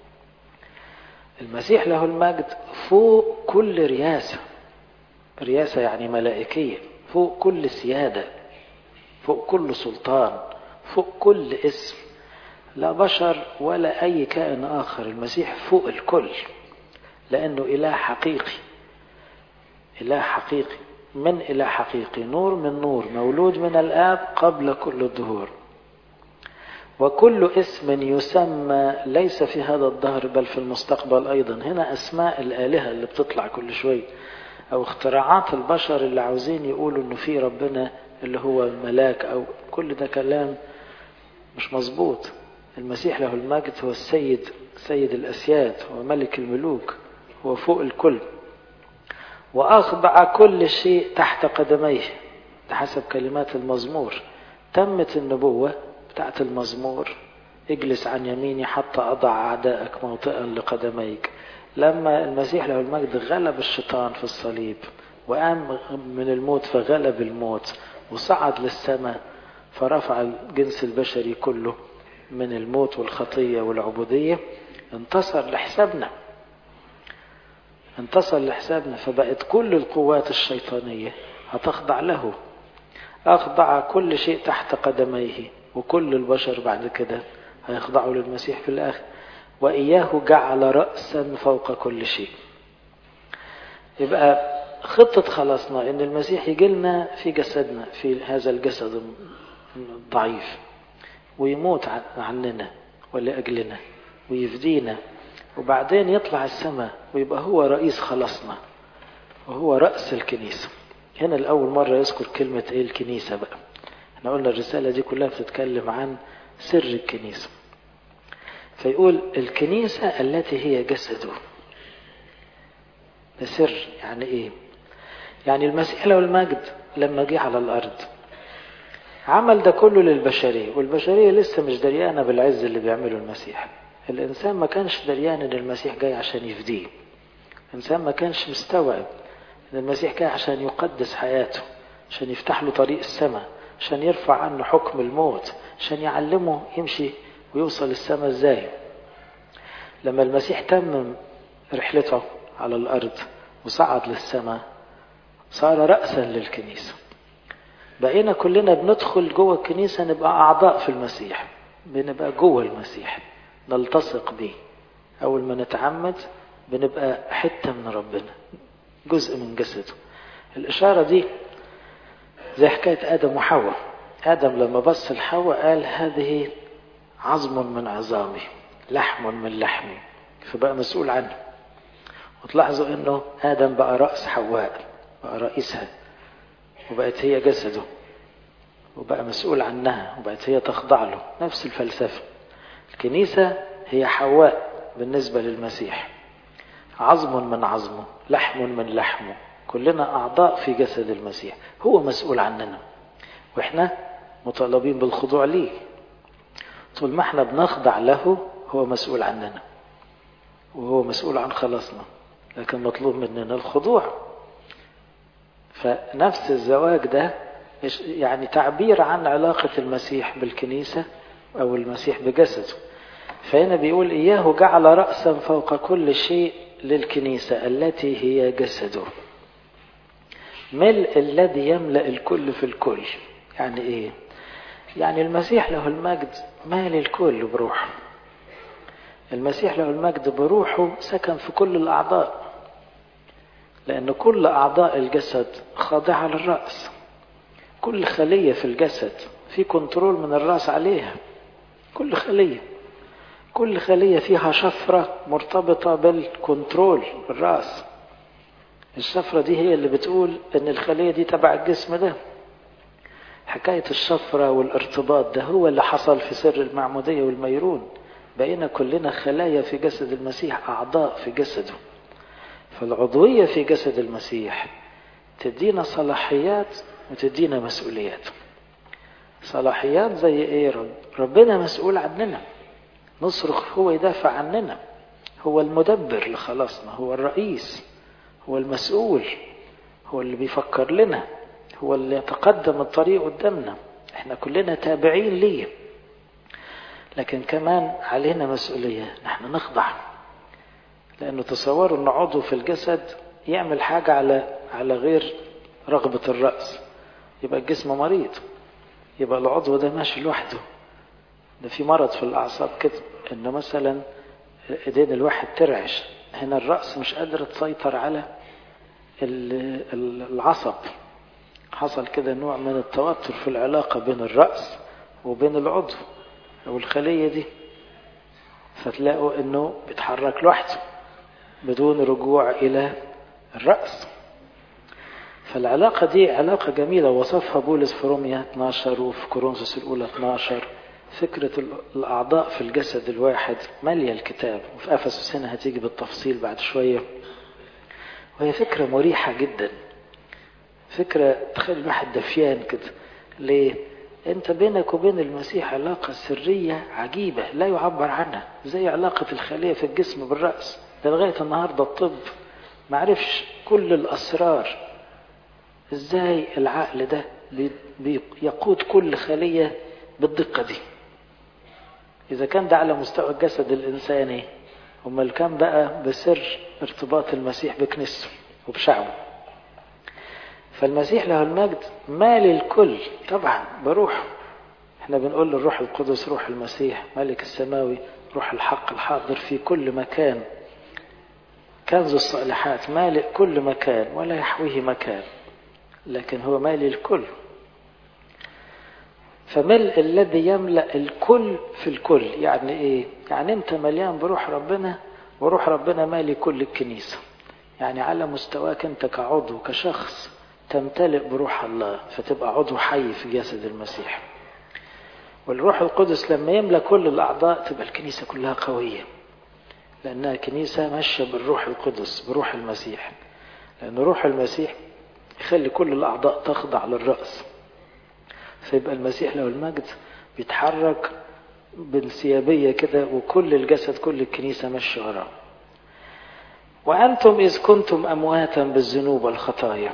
المسيح له المجد فوق كل رياسة، رياسة يعني ملائكية، فوق كل سيادة، فوق كل سلطان، فوق كل اسم، لا بشر ولا أي كائن آخر. المسيح فوق الكل لأنه إله حقيقي، إله حقيقي من إله حقيقي، نور من نور، مولود من الآب قبل كل الدهور. وكل اسم يسمى ليس في هذا الدهر بل في المستقبل أيضا. هنا أسماء الآلهة اللي بتطلع كل شوي، أو اختراعات البشر اللي عاوزين يقولوا إنه في ربنا اللي هو ملاك، أو كل ده كلام مش مظبوط. المسيح له المجد هو السيد، سيد الأسياد، هو ملك الملوك، هو فوق الكل. وأخضع كل شيء تحت قدميه، ده حسب كلمات المزمور. تمت النبوة بتاعت المزمور، اجلس عن يميني حتى أضع أعدائك موطئا لقدميك. لما المسيح له المجد غلب الشيطان في الصليب وقام من الموت فغلب الموت وصعد للسماء، فرفع الجنس البشري كله من الموت والخطية والعبودية، انتصر لحسابنا، انتصر لحسابنا. فبقت كل القوات الشيطانية هتخضع له. أخضع كل شيء تحت قدميه، وكل البشر بعد كده هيخضعوا للمسيح في الآخر. وإياه جعل رأسا فوق كل شيء. يبقى خطة خلاصنا إن المسيح يجي لنا في جسدنا، في هذا الجسد الضعيف، ويموت عننا ولأجلنا ويفدينا، وبعدين يطلع السماء ويبقى هو رئيس خلاصنا وهو رأس الكنيسة. هنا الأول مرة يذكر كلمة إيه الكنيسة بقى. احنا قلنا الرسالة دي كلها بتتكلم عن سر الكنيسة. فيقول الكنيسة التي هي جسده. ده سر. يعني ايه؟ يعني المسيح له المجد لما جه على الارض عمل ده كله للبشرية، والبشرية لسه مش دريانة بالعز اللي بيعمله المسيح. الانسان ما كانش دريان ان المسيح جاي عشان يفديه. الانسان ما كانش مستوعب ان المسيح جاي عشان يقدس حياته، عشان يفتح له طريق السماء، عشان يرفع عنه حكم الموت، عشان يعلمه يمشي ويوصل السماء ازاي. لما المسيح تمم رحلته على الارض وصعد للسماء صار رأسا للكنيسة. بقينا كلنا بندخل جوه الكنيسة نبقى أعضاء في المسيح، بنبقى جوه المسيح، نلتصق به. أول ما نتعمد بنبقى حتة من ربنا، جزء من جسده. الإشارة دي زي حكاية آدم وحواء. آدم لما بص لحواء قال هذه عظم من عظامي، لحم من لحمي، فبقى مسؤول عنه. وتلاحظوا انه آدم بقى رأس حواء، بقى رئيسها، وبقت هي جسده، وبقى مسؤول عنها، وبقت هي تخضع له. نفس الفلسفة. الكنيسة هي حواء بالنسبة للمسيح، عظم من عظمه، لحم من لحمه، كلنا أعضاء في جسد المسيح. هو مسؤول عننا وإحنا مطالبين بالخضوع ليه. طول ما احنا بنخضع له هو مسؤول عننا وهو مسؤول عن خلاصنا، لكن مطلوب مننا الخضوع. فنفس الزواج ده يعني تعبير عن علاقة المسيح بالكنيسة أو المسيح بجسده. فهنا بيقول إياه جعل رأسا فوق كل شيء للكنيسة التي هي جسده، ملء الذي يملأ الكل في الكل. يعني إيه؟ يعني المسيح له المجد مال الكل بروحه. المسيح له المجد بروحه سكن في كل الأعضاء، لأن كل أعضاء الجسد خاضعة للرأس. كل خلية في الجسد في كنترول من الرأس عليها. كل خلية فيها شفرة مرتبطة بالكنترول بالرأس. الشفرة دي هي اللي بتقول ان الخلية دي تبع الجسم ده. حكاية الشفرة والارتباط ده هو اللي حصل في سر المعمودية والميرون. بقينا كلنا خلايا في جسد المسيح، أعضاء في جسده. فالعضوية في جسد المسيح تدينا صلاحيات وتدينا مسؤوليات. صلاحيات زي ايه؟ ربنا مسؤول عننا، نصرخ هو يدافع عننا، هو المدبر لخلاصنا، هو الرئيس، هو المسؤول، هو اللي بيفكر لنا، هو اللي يتقدم الطريق قدامنا. احنا كلنا تابعين ليه. لكن كمان علينا مسؤولية، نحن نخضع. لأنه تصوروا أن عضو في الجسد يعمل حاجة على غير رغبة الرأس، يبقى الجسم مريض، يبقى العضو ده ماشي لوحده. ده في مرض في الأعصاب كده، إنه مثلا إيدين الواحد ترعش، هنا الرأس مش قادر تسيطر على العصب. حصل كده نوع من التوتر في العلاقة بين الرأس وبين العضو أو الخلية دي، فتلاقوا إنه بيتحرك لوحده بدون رجوع إلى الرأس. فالعلاقة دي علاقة جميلة وصفها بولس في رومية 12 وفي كورنثوس الأولى 12. فكرة الأعضاء في الجسد الواحد مالية الكتاب، وفي أفسس هنا هتيجي بالتفصيل بعد شوية. وهي فكرة مريحة جدا، فكرة تخلي الواحد دفيان كده. ليه؟ انت بينك وبين المسيح علاقة سرية عجيبة لا يعبر عنها، زي علاقة الخلية في الجسم بالرأس. ده لغاية النهاردة الطب معرفش كل الأسرار، ازاي العقل ده بيقود كل خلية بالدقة دي. إذا كان ده على مستوى الجسد الإنساني، امال كان بقى بسر ارتباط المسيح بكنيسته وبشعبه. فالمسيح له المجد مال الكل طبعا بروحه. احنا بنقول للروح القدس روح المسيح ملك السماوي، روح الحق الحاضر في كل مكان، كنز الصالحات، مالئ كل مكان ولا يحويه مكان، لكن هو مالي الكل. فملء الذي يملأ الكل في الكل. يعني ايه؟ يعني انت مليان بروح ربنا، وروح ربنا مالي كل الكنيسة. يعني على مستواك انت كعضو كشخص تمتلئ بروح الله، فتبقى عضو حي في جسد المسيح. والروح القدس لما يملى كل الأعضاء تبقى الكنيسة كلها قوية، لأنها كنيسة ماشية بالروح القدس بروح المسيح، لأن روح المسيح يخلي كل الأعضاء تخضع للرأس، فيبقى المسيح له المجد بيتحرك بانسيابية كده، وكل الجسد كل الكنيسة ماشية وراه. وأنتم إذ كنتم أمواتا بالذنوب والخطايا.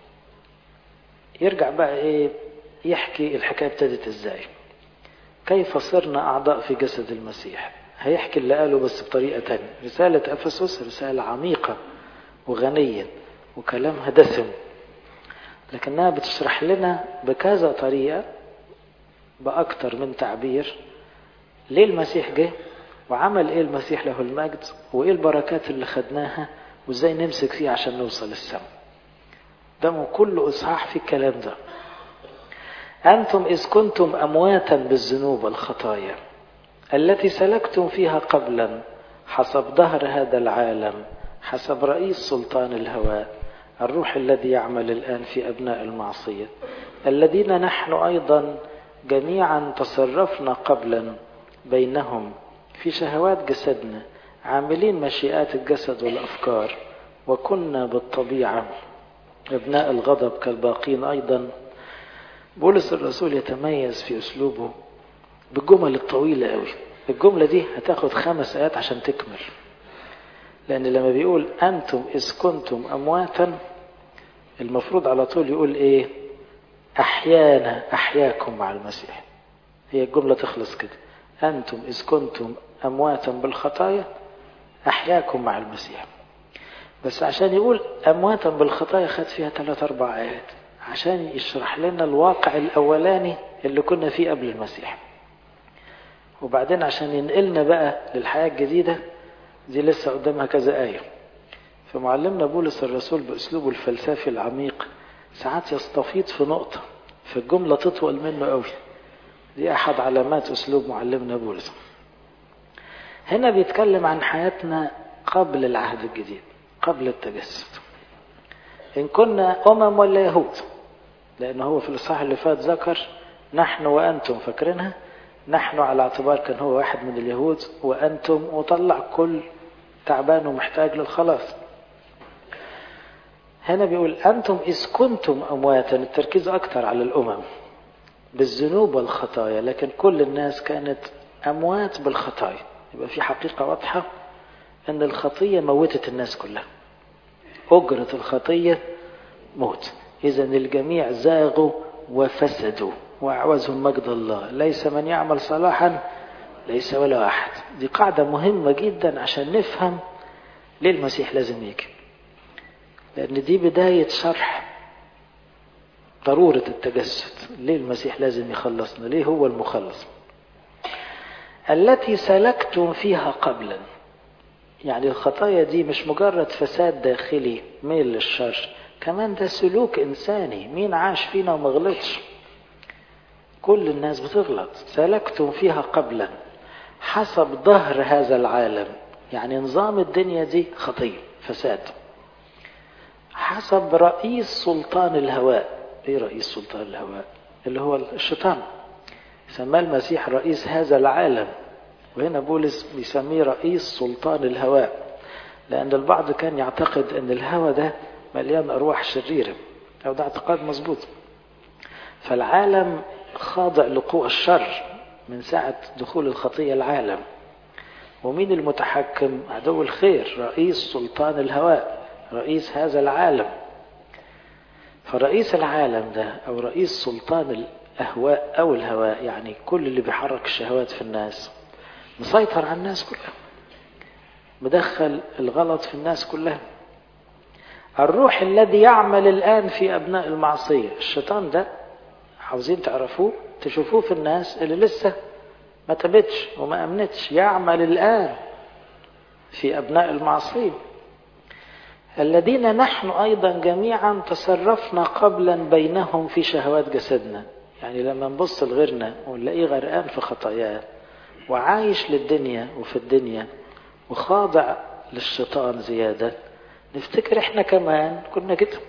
يرجع بقى يحكي الحكاية ابتدت إزاي، كيف صرنا أعضاء في جسد المسيح. هيحكي اللي قاله بس بطريقة تانية. رسالة أفسس رسالة عميقة وغنية وكلامها دسم، لكنها بتشرح لنا بكذا طريقة بأكتر من تعبير ليه المسيح جه، وعمل ايه المسيح له المجد، وايه البركات اللي خدناها، وازاي نمسك فيه عشان نوصل السماء. ده كل إصحاح في الكلام ده. أنتم إذ كنتم أمواتا بالذنوب والخطايا التي سلكتم فيها قبلا حسب ظهر هذا العالم، حسب رئيس سلطان الهواء، الروح الذي يعمل الآن في أبناء المعصية، الذين نحن أيضا جميعا تصرفنا قبلا بينهم في شهوات جسدنا، عاملين مشيئات الجسد والأفكار، وكنا بالطبيعة أبناء الغضب كالباقين أيضا. بولس الرسول يتميز في أسلوبه بالجمل الطويلة قوي. الجملة دي هتاخد 5 آيات عشان تكمل، لأن لما بيقول أنتم إذ كنتم أمواتا المفروض على طول يقول أحيانا أحياكم مع المسيح. هي الجملة تخلص كده، أنتم إذ كنتم أمواتا بالخطايا أحياكم مع المسيح. بس عشان يقول أمواتا بالخطايا خد فيها 3-4 آيات عشان يشرح لنا الواقع الأولاني اللي كنا فيه قبل المسيح، وبعدين عشان ينقلنا بقى للحياة الجديدة دي لسه قدامها كذا آية. فمعلمنا بولس الرسول بأسلوبه الفلسفي العميق ساعات يستفيض في نقطة في الجملة تطول منه قوي. دي أحد علامات أسلوب معلمنا بولس. هنا بيتكلم عن حياتنا قبل العهد الجديد، قبل التجسد، إن كنا أمم ولا يهود، لأنه هو في الإصحاح اللي فات ذكر نحن وأنتم، فاكرينها؟ نحن على اعتبار كان هو واحد من اليهود، وأنتم وطلع كل تعبان ومحتاج للخلاص. هنا بيقول أنتم إذ كنتم أمواتا، التركيز أكتر على الأمم بالذنوب والخطايا، لكن كل الناس كانت أموات بالخطايا. يبقى في حقيقة واضحة أن الخطية موتت الناس كلها، أجرة الخطية موت. إذن الجميع زاغوا وفسدوا وأعوزهم مجد الله، ليس من يعمل صلاحا ليس ولا أحد. دي قاعدة مهمة جدا عشان نفهم ليه المسيح لازم يجي، لأن دي بداية شرح ضرورة التجسد. ليه المسيح لازم يخلصنا، ليه هو المخلص. التي سلكتم فيها قبلا، يعني الخطايا دي مش مجرد فساد داخلي ميل للشر، كمان ده سلوك إنساني. مين عاش فينا وما غلطش؟ كل الناس بتغلط. سلكتم فيها قبلا حسب ظهر هذا العالم، يعني نظام الدنيا دي خطية فساد. حسب رئيس سلطان الهواء. ايه رئيس سلطان الهواء؟ اللي هو الشيطان. سماه المسيح رئيس هذا العالم، وهنا بولس بيسميه رئيس سلطان الهواء، لأن البعض كان يعتقد أن الهواء ده مليان أرواح شريرة، أو ده اعتقاد مظبوط. فالعالم خاضع لقوى الشر من ساعة دخول الخطية العالم. ومين المتحكم؟ عدو الخير، رئيس سلطان الهواء، رئيس هذا العالم. فرئيس العالم ده أو رئيس سلطان الأهواء أو الهواء، يعني كل اللي بيحرك الشهوات في الناس، مسيطر على الناس كلها، مدخل الغلط في الناس كلها. الروح الذي يعمل الآن في أبناء المعصية. الشيطان ده عاوزين تعرفوه تشوفوه في الناس اللي لسه ما تبتش وما أمنتش. يعمل الآن في أبناء المعصية الذين نحن أيضا جميعا تصرفنا قبلا بينهم في شهوات جسدنا. يعني لما نبص لغيرنا ونلاقيه غرقان في خطاياه وعايش للدنيا وفي الدنيا وخاضع للشيطان زيادة، نفتكر احنا كمان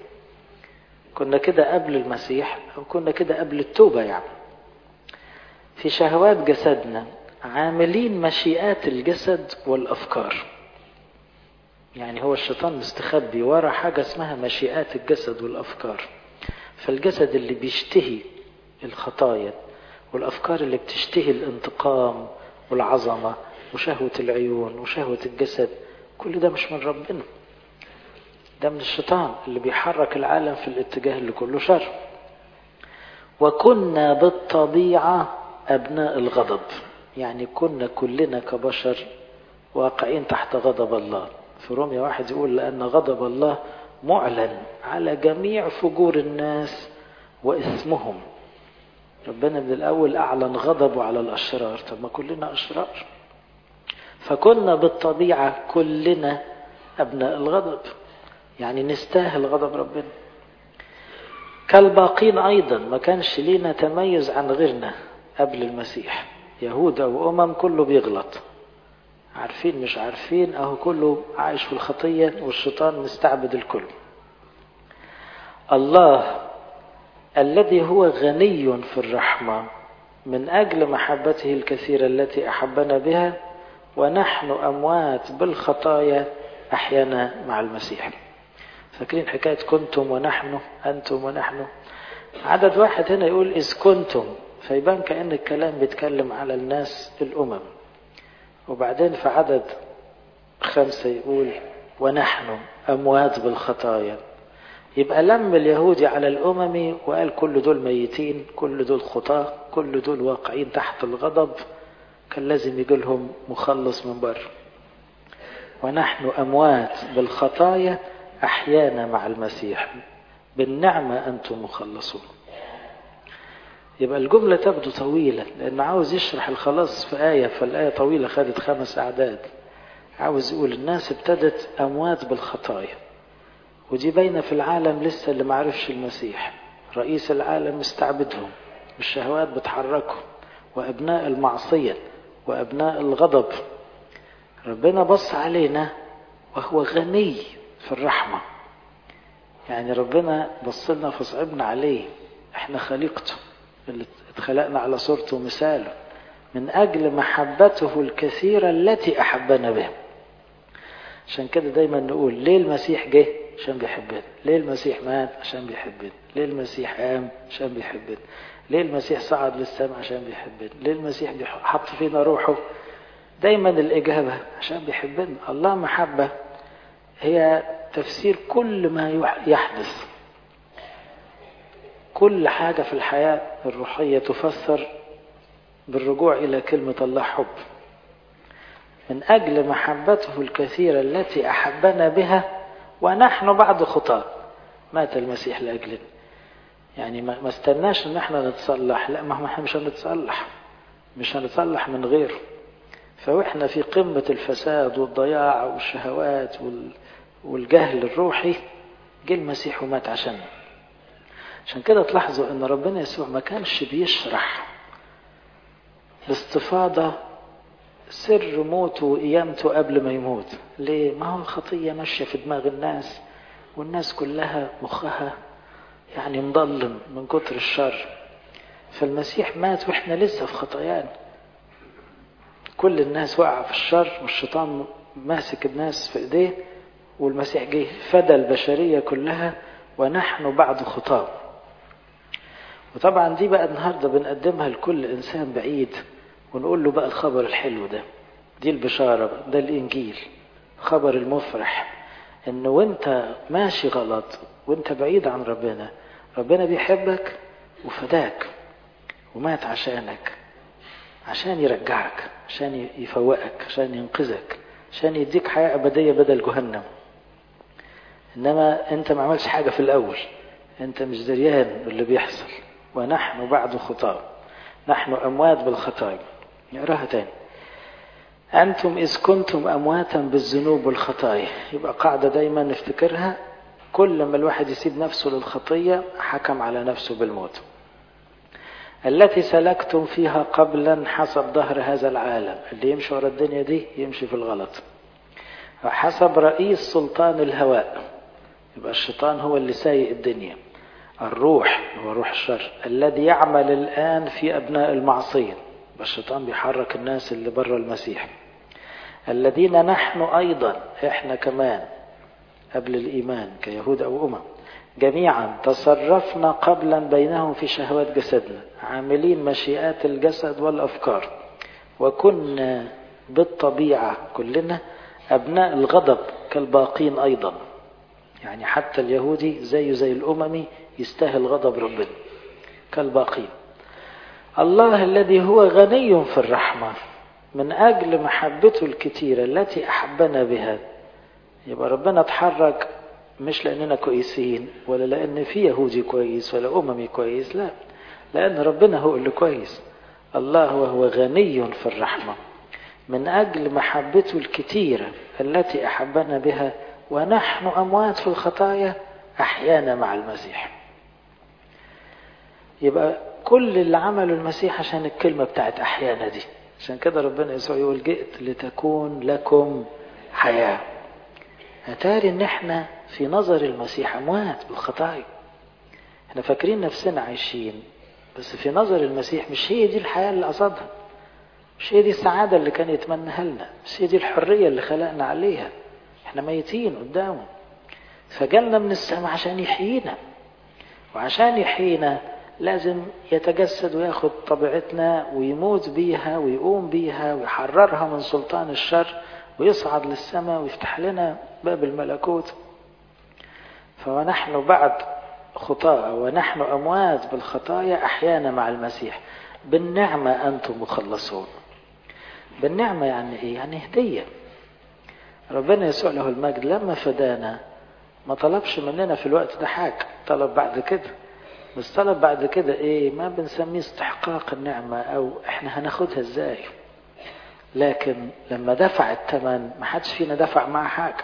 كنا كده قبل المسيح، أو كنا كده قبل التوبة. يعني في شهوات جسدنا عاملين مشيئات الجسد والأفكار. يعني هو الشيطان مستخبي ورا حاجة اسمها مشيئات الجسد والأفكار. فالجسد اللي بيشتهي الخطايا، والأفكار اللي بتشتهي الانتقام والعظمة وشهوة العيون وشهوة الجسد، كل ده مش من ربنا، ده من الشيطان اللي بيحرك العالم في الاتجاه اللي كله شر. وكنا بالطبيعة أبناء الغضب، يعني كنا كلنا كبشر واقعين تحت غضب الله. في رومية 1 يقول لأن غضب الله معلن على جميع فجور الناس وإثمهم. ربنا من الأول أعلن غضبه على الأشرار، طب ما كلنا أشرار. فكنا بالطبيعة كلنا أبناء الغضب، يعني نستاهل غضب ربنا. كالباقين أيضا، ما كانش لينا تميز عن غيرنا قبل المسيح، يهود أو أمم كله بيغلط، عارفين مش عارفين، أهو كله عايش في الخطية والشيطان مستعبد الكل. الله الذي هو غني في الرحمة من أجل محبته الكثيرة التي أحبنا بها ونحن أموات بالخطايا أحيانا مع المسيح. فاكرين حكاية كنتم ونحن، أنتم ونحن؟ عدد 1 هنا يقول إذ كنتم، فيبان كأن الكلام بيتكلم على الناس الأمم. وبعدين في عدد 5 يقول ونحن أموات بالخطايا. يبقى لم اليهودي على الأممي وقال كل دول ميتين، كل دول خطاة، كل دول واقعين تحت الغضب، كان لازم يجي لهم مخلص من بره. ونحن أموات بالخطايا أحيانا مع المسيح بالنعمة أنتم مخلصون. يبقى الجملة تبدو طويلة لأنه عاوز يشرح الخلاص في آية، فالآية طويلة خدت 5 أعداد. عاوز يقول الناس ابتدت أموات بالخطايا، ودي باينة في العالم لسه اللي معرفش المسيح. رئيس العالم مستعبدهم، والشهوات بتحركهم، وأبناء المعصية وأبناء الغضب. ربنا بص علينا وهو غني في الرحمة، يعني ربنا بص لنا فصعبنا عليه، احنا خليقته اللي اتخلقنا على صورته ومثاله، من أجل محبته الكثيرة التي أحبنا بها. عشان كده دايما نقول ليه المسيح جه؟ عشان بيحبنا. ليه المسيح مات؟ عشان بيحبنا. ليه المسيح قام؟ عشان بيحبنا. ليه المسيح صعد للسماء؟ عشان بيحبنا. ليه المسيح حط فينا روحه؟ دايما الإجابة عشان بيحبنا. الله محبة هي تفسير كل ما يحدث. كل حاجة في الحياة الروحية تفسر بالرجوع إلى كلمة الله حب. من أجل محبته الكثيرة التي أحبنا بها ونحن بعد خطاة مات المسيح لأجلنا. يعني ما استناش ان احنا نتصلح، لا، ما احنا مش هنتصلح من غيره. فوإحنا في قمة الفساد والضياع والشهوات والجهل الروحي جه المسيح ومات عشاننا. عشان كده تلاحظوا ان ربنا يسوع ما كانش بيشرح باستفاضة سر موته وقيامته قبل ما يموت. ليه؟ ما هو الخطية ماشية في دماغ الناس، والناس كلها مخها يعني مضلم من كتر الشر. فالمسيح مات واحنا لسه في خطايانا. كل الناس وقع في الشر والشيطان ماسك الناس في ايديه، والمسيح جه فدى البشرية كلها ونحن بعد خطاه. وطبعا دي بقى النهاردة بنقدمها لكل إنسان بعيد، ونقول له بقى الخبر الحلو ده، دي البشارة، ده الإنجيل، خبر المفرح، إنه وانت ماشي غلط وانت بعيد عن ربنا، ربنا بيحبك وفداك ومات عشانك، عشان يرجعك، عشان يفوقك، عشان ينقذك، عشان يديك حياة أبدية بدل جهنم. إنما أنت ما عملش حاجة في الأول، أنت مش دريان باللي بيحصل. ونحن بعد خطاة، نحن أموات بالخطايا. نقراها تاني. أنتم إذ كنتم أمواتا بالذنوب والخطايا. يبقى قاعدة دايما نفتكرها، كل ما الواحد يسيب نفسه للخطية حكم على نفسه بالموت. التي سلكتم فيها قبلا حسب ظهر هذا العالم، اللي يمشي ورا الدنيا دي يمشي في الغلط. حسب رئيس سلطان الهواء، يبقى الشيطان هو اللي سايق الدنيا. الروح هو روح الشر الذي يعمل الآن في أبناء المعصية. الشيطان بيحرك الناس اللي بره المسيح. الذين نحن أيضا، إحنا كمان قبل الإيمان كيهود أو جميعا تصرفنا قبلا بينهم في شهوات جسدنا عاملين مشيئات الجسد والأفكار، وكنا بالطبيعة كلنا أبناء الغضب كالباقين أيضا. يعني حتى اليهودي زي الأممي يستاهل غضب ربنا كالباقين. الله الذي هو غني في الرحمة من أجل محبته الكثيرة التي أحبنا بها. يبقى ربنا اتحرك مش لأننا كويسين ولا لأن في يهودي كويس ولا أممي كويس، لا، لأن ربنا هو اللي كويس. الله هو غني في الرحمة من أجل محبته الكثيرة التي أحبنا بها ونحن أموات في الخطايا أحيانا مع المسيح. يبقى كل اللي عمله المسيح عشان الكلمة بتاعت أحيانا دي. عشان كده ربنا يسوع يقول جئت لتكون لكم حياة. أتاري إن احنا في نظر المسيح أموات بالخطايا. احنا فاكرين نفسنا عايشين، بس في نظر المسيح مش هي دي الحياة اللي قصدها، مش هي دي السعادة اللي كان يتمنها لنا، مش هي دي الحرية اللي خلقنا عليها. احنا ميتين قدامه، فجالنا من السماء عشان يحيينا، وعشان يحيينا لازم يتجسد وياخد طبيعتنا ويموت بيها ويقوم بيها ويحررها من سلطان الشر ويصعد للسماء ويفتح لنا باب الملكوت. فونحن بعد خطاء ونحن أموات بالخطايا أحيانا مع المسيح. بالنعمة أنتم مخلصون. بالنعمة يعني إيه؟ يعني هدية. ربنا يسوع له المجد لما فدانا ما طلبش مننا في الوقت ده حاجة، طلب بعد كده. بس طلب بعد كده إيه؟ ما بنسميه استحقاق النعمة أو إحنا هناخدها إزاي. لكن لما دفع الثمن ما حدش فينا دفع معه حاجة.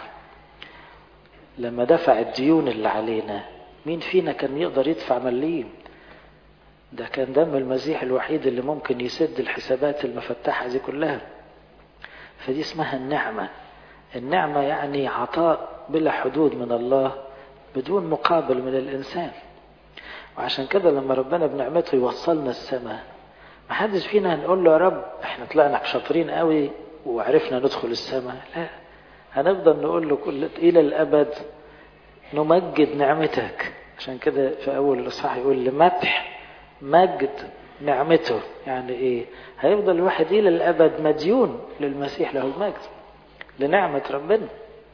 لما دفع الديون اللي علينا مين فينا كان يقدر يدفع مليم؟ ده كان دم المسيح الوحيد اللي ممكن يسد الحسابات المفتحة دي كلها. فدي اسمها النعمة. النعمة يعني عطاء بلا حدود من الله بدون مقابل من الإنسان. وعشان كده لما ربنا بنعمته يوصلنا السماء ما حدش فينا هنقول له يا رب احنا طلعنا شاطرين قوي وعرفنا ندخل السماء، لا، هنفضل نقول له إلى الأبد نمجد نعمتك. عشان كده في أول الإصحاح يقول لمدح مجد نعمته. يعني إيه؟ هيفضل الواحد إلى الأبد مديون للمسيح له المجد، لنعمة ربنا.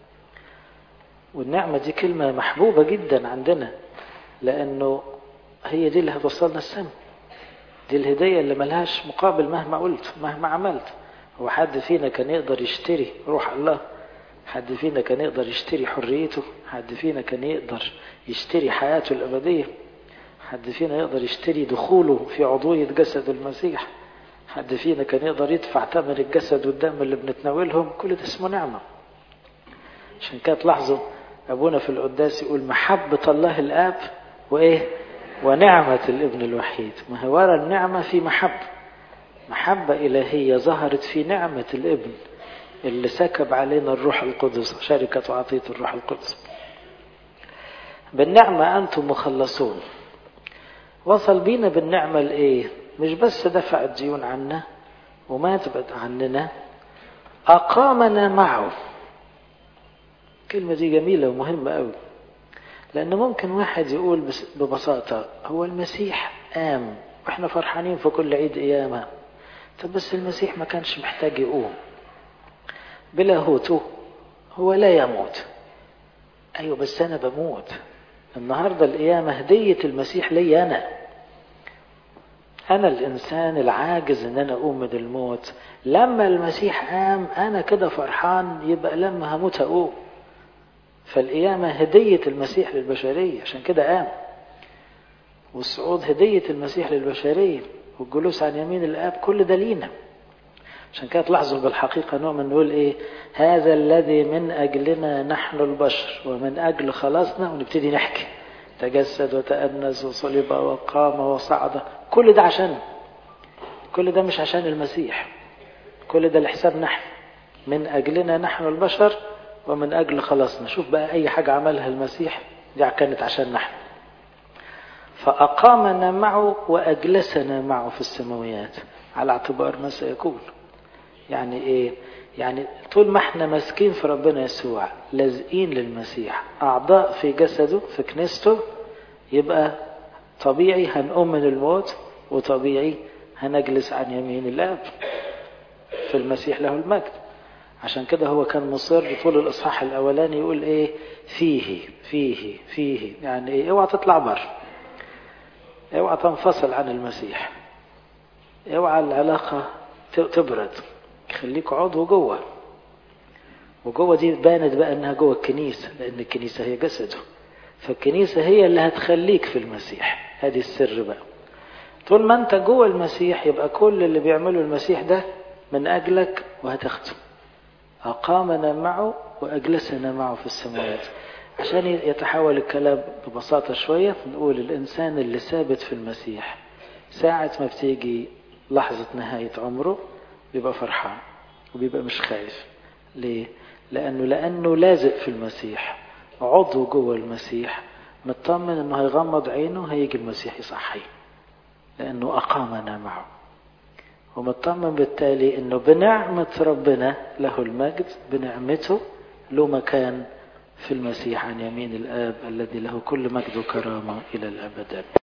والنعمة دي كلمة محبوبة جدا عندنا، لأنه هي دي اللي هتوصلنا السماء. دي الهدية اللي ملهاش مقابل مهما قلت مهما عملت. هو حد فينا كان يقدر يشتري روح الله؟ حد فينا كان يقدر يشتري حريته؟ حد فينا كان يقدر يشتري حياته الأبدية؟ حد فينا يقدر يشتري دخوله في عضوية جسد المسيح؟ حد فينا كان يقدر يدفع ثمن الجسد والدم اللي بنتناولهم؟ كل ده اسمه نعمة. عشان كده تلاحظوا أبونا في القداس يقول محبة الله الآب وإيه؟ ونعمة الابن الوحيد. ما هو ورا النعمة في محبة إلهية ظهرت في نعمة الابن اللي سكب علينا الروح القدس، شركة وعطية الروح القدس. بالنعمة أنتم مخلصون. وصل بينا بالنعمة لإيه؟ مش بس دفع الديون عنا ومات عننا، أقامنا معه. الكلمة دي جميلة ومهمة قوي، لأن ممكن واحد يقول ببساطة هو المسيح قام وإحنا فرحانين في كل عيد قيامة. طب بس المسيح ما كانش محتاج يقوم، بلاهوته هو لا يموت. أيوة بس أنا بموت. النهاردة القيامة هدية المسيح لي أنا الإنسان العاجز إن أنا أقوم من الموت. لما المسيح قام أنا كده فرحان، يبقى لما هموت هقوم. فالقيامة هدية المسيح للبشرية، عشان كده قام. والصعود هدية المسيح للبشرية، والجلوس عن يمين الآب كل ده لينا. عشان كده تلاحظوا بالحقيقة نؤمن نقول إيه؟ هذا الذي من أجلنا نحن البشر ومن أجل خلاصنا، ونبتدي نحكي تجسد وتأنس وصلب وقام وصعد. كل ده عشان، كل ده مش عشان المسيح، كل ده لحساب نحن. من أجلنا نحن البشر ومن أجل خلاصنا. شوف بقى أي حاجة عملها المسيح دي كانت عشان نحن. فأقامنا معه وأجلسنا معه في السماويات على اعتبار ما سيكون. يعني ايه؟ يعني طول ما احنا ماسكين في ربنا يسوع، لازقين للمسيح، اعضاء في جسده في كنيسته، يبقى طبيعي هنقوم من الموت، وطبيعي هنجلس عن يمين الآب في المسيح له المجد. عشان كده هو كان مصر طول الإصحاح الأولاني يقول إيه؟ فيه فيه فيه. يعني إيه؟ اوعى تطلع بره، اوعى تنفصل عن المسيح، اوعى العلاقة تبرد، خليك عضو جوه. وجوه دي بانت بقى انها جوه الكنيسة، لان الكنيسة هي جسده، فالكنيسة هي اللي هتخليك في المسيح. هذه السر بقى. طول ما انت جوه المسيح يبقى كل اللي بيعمله المسيح ده من اجلك وهتاخده. اقامنا معه واجلسنا معه في السماوات. عشان يتحول الكلام ببساطة شوية، نقول الانسان اللي ثابت في المسيح ساعة ما بتيجي لحظة نهاية عمره بيبقى فرحان وبيبقى مش خايف. ليه؟ لأنه لازق في المسيح، عضو جوه المسيح، مطمن انه هيغمض عينه هيجي المسيح يصحيه، لأنه أقامنا معه. ومطمن بالتالي انه بنعمة ربنا له المجد، بنعمته له مكان في المسيح عن يمين الآب الذي له كل مجد وكرامة إلى الأبد.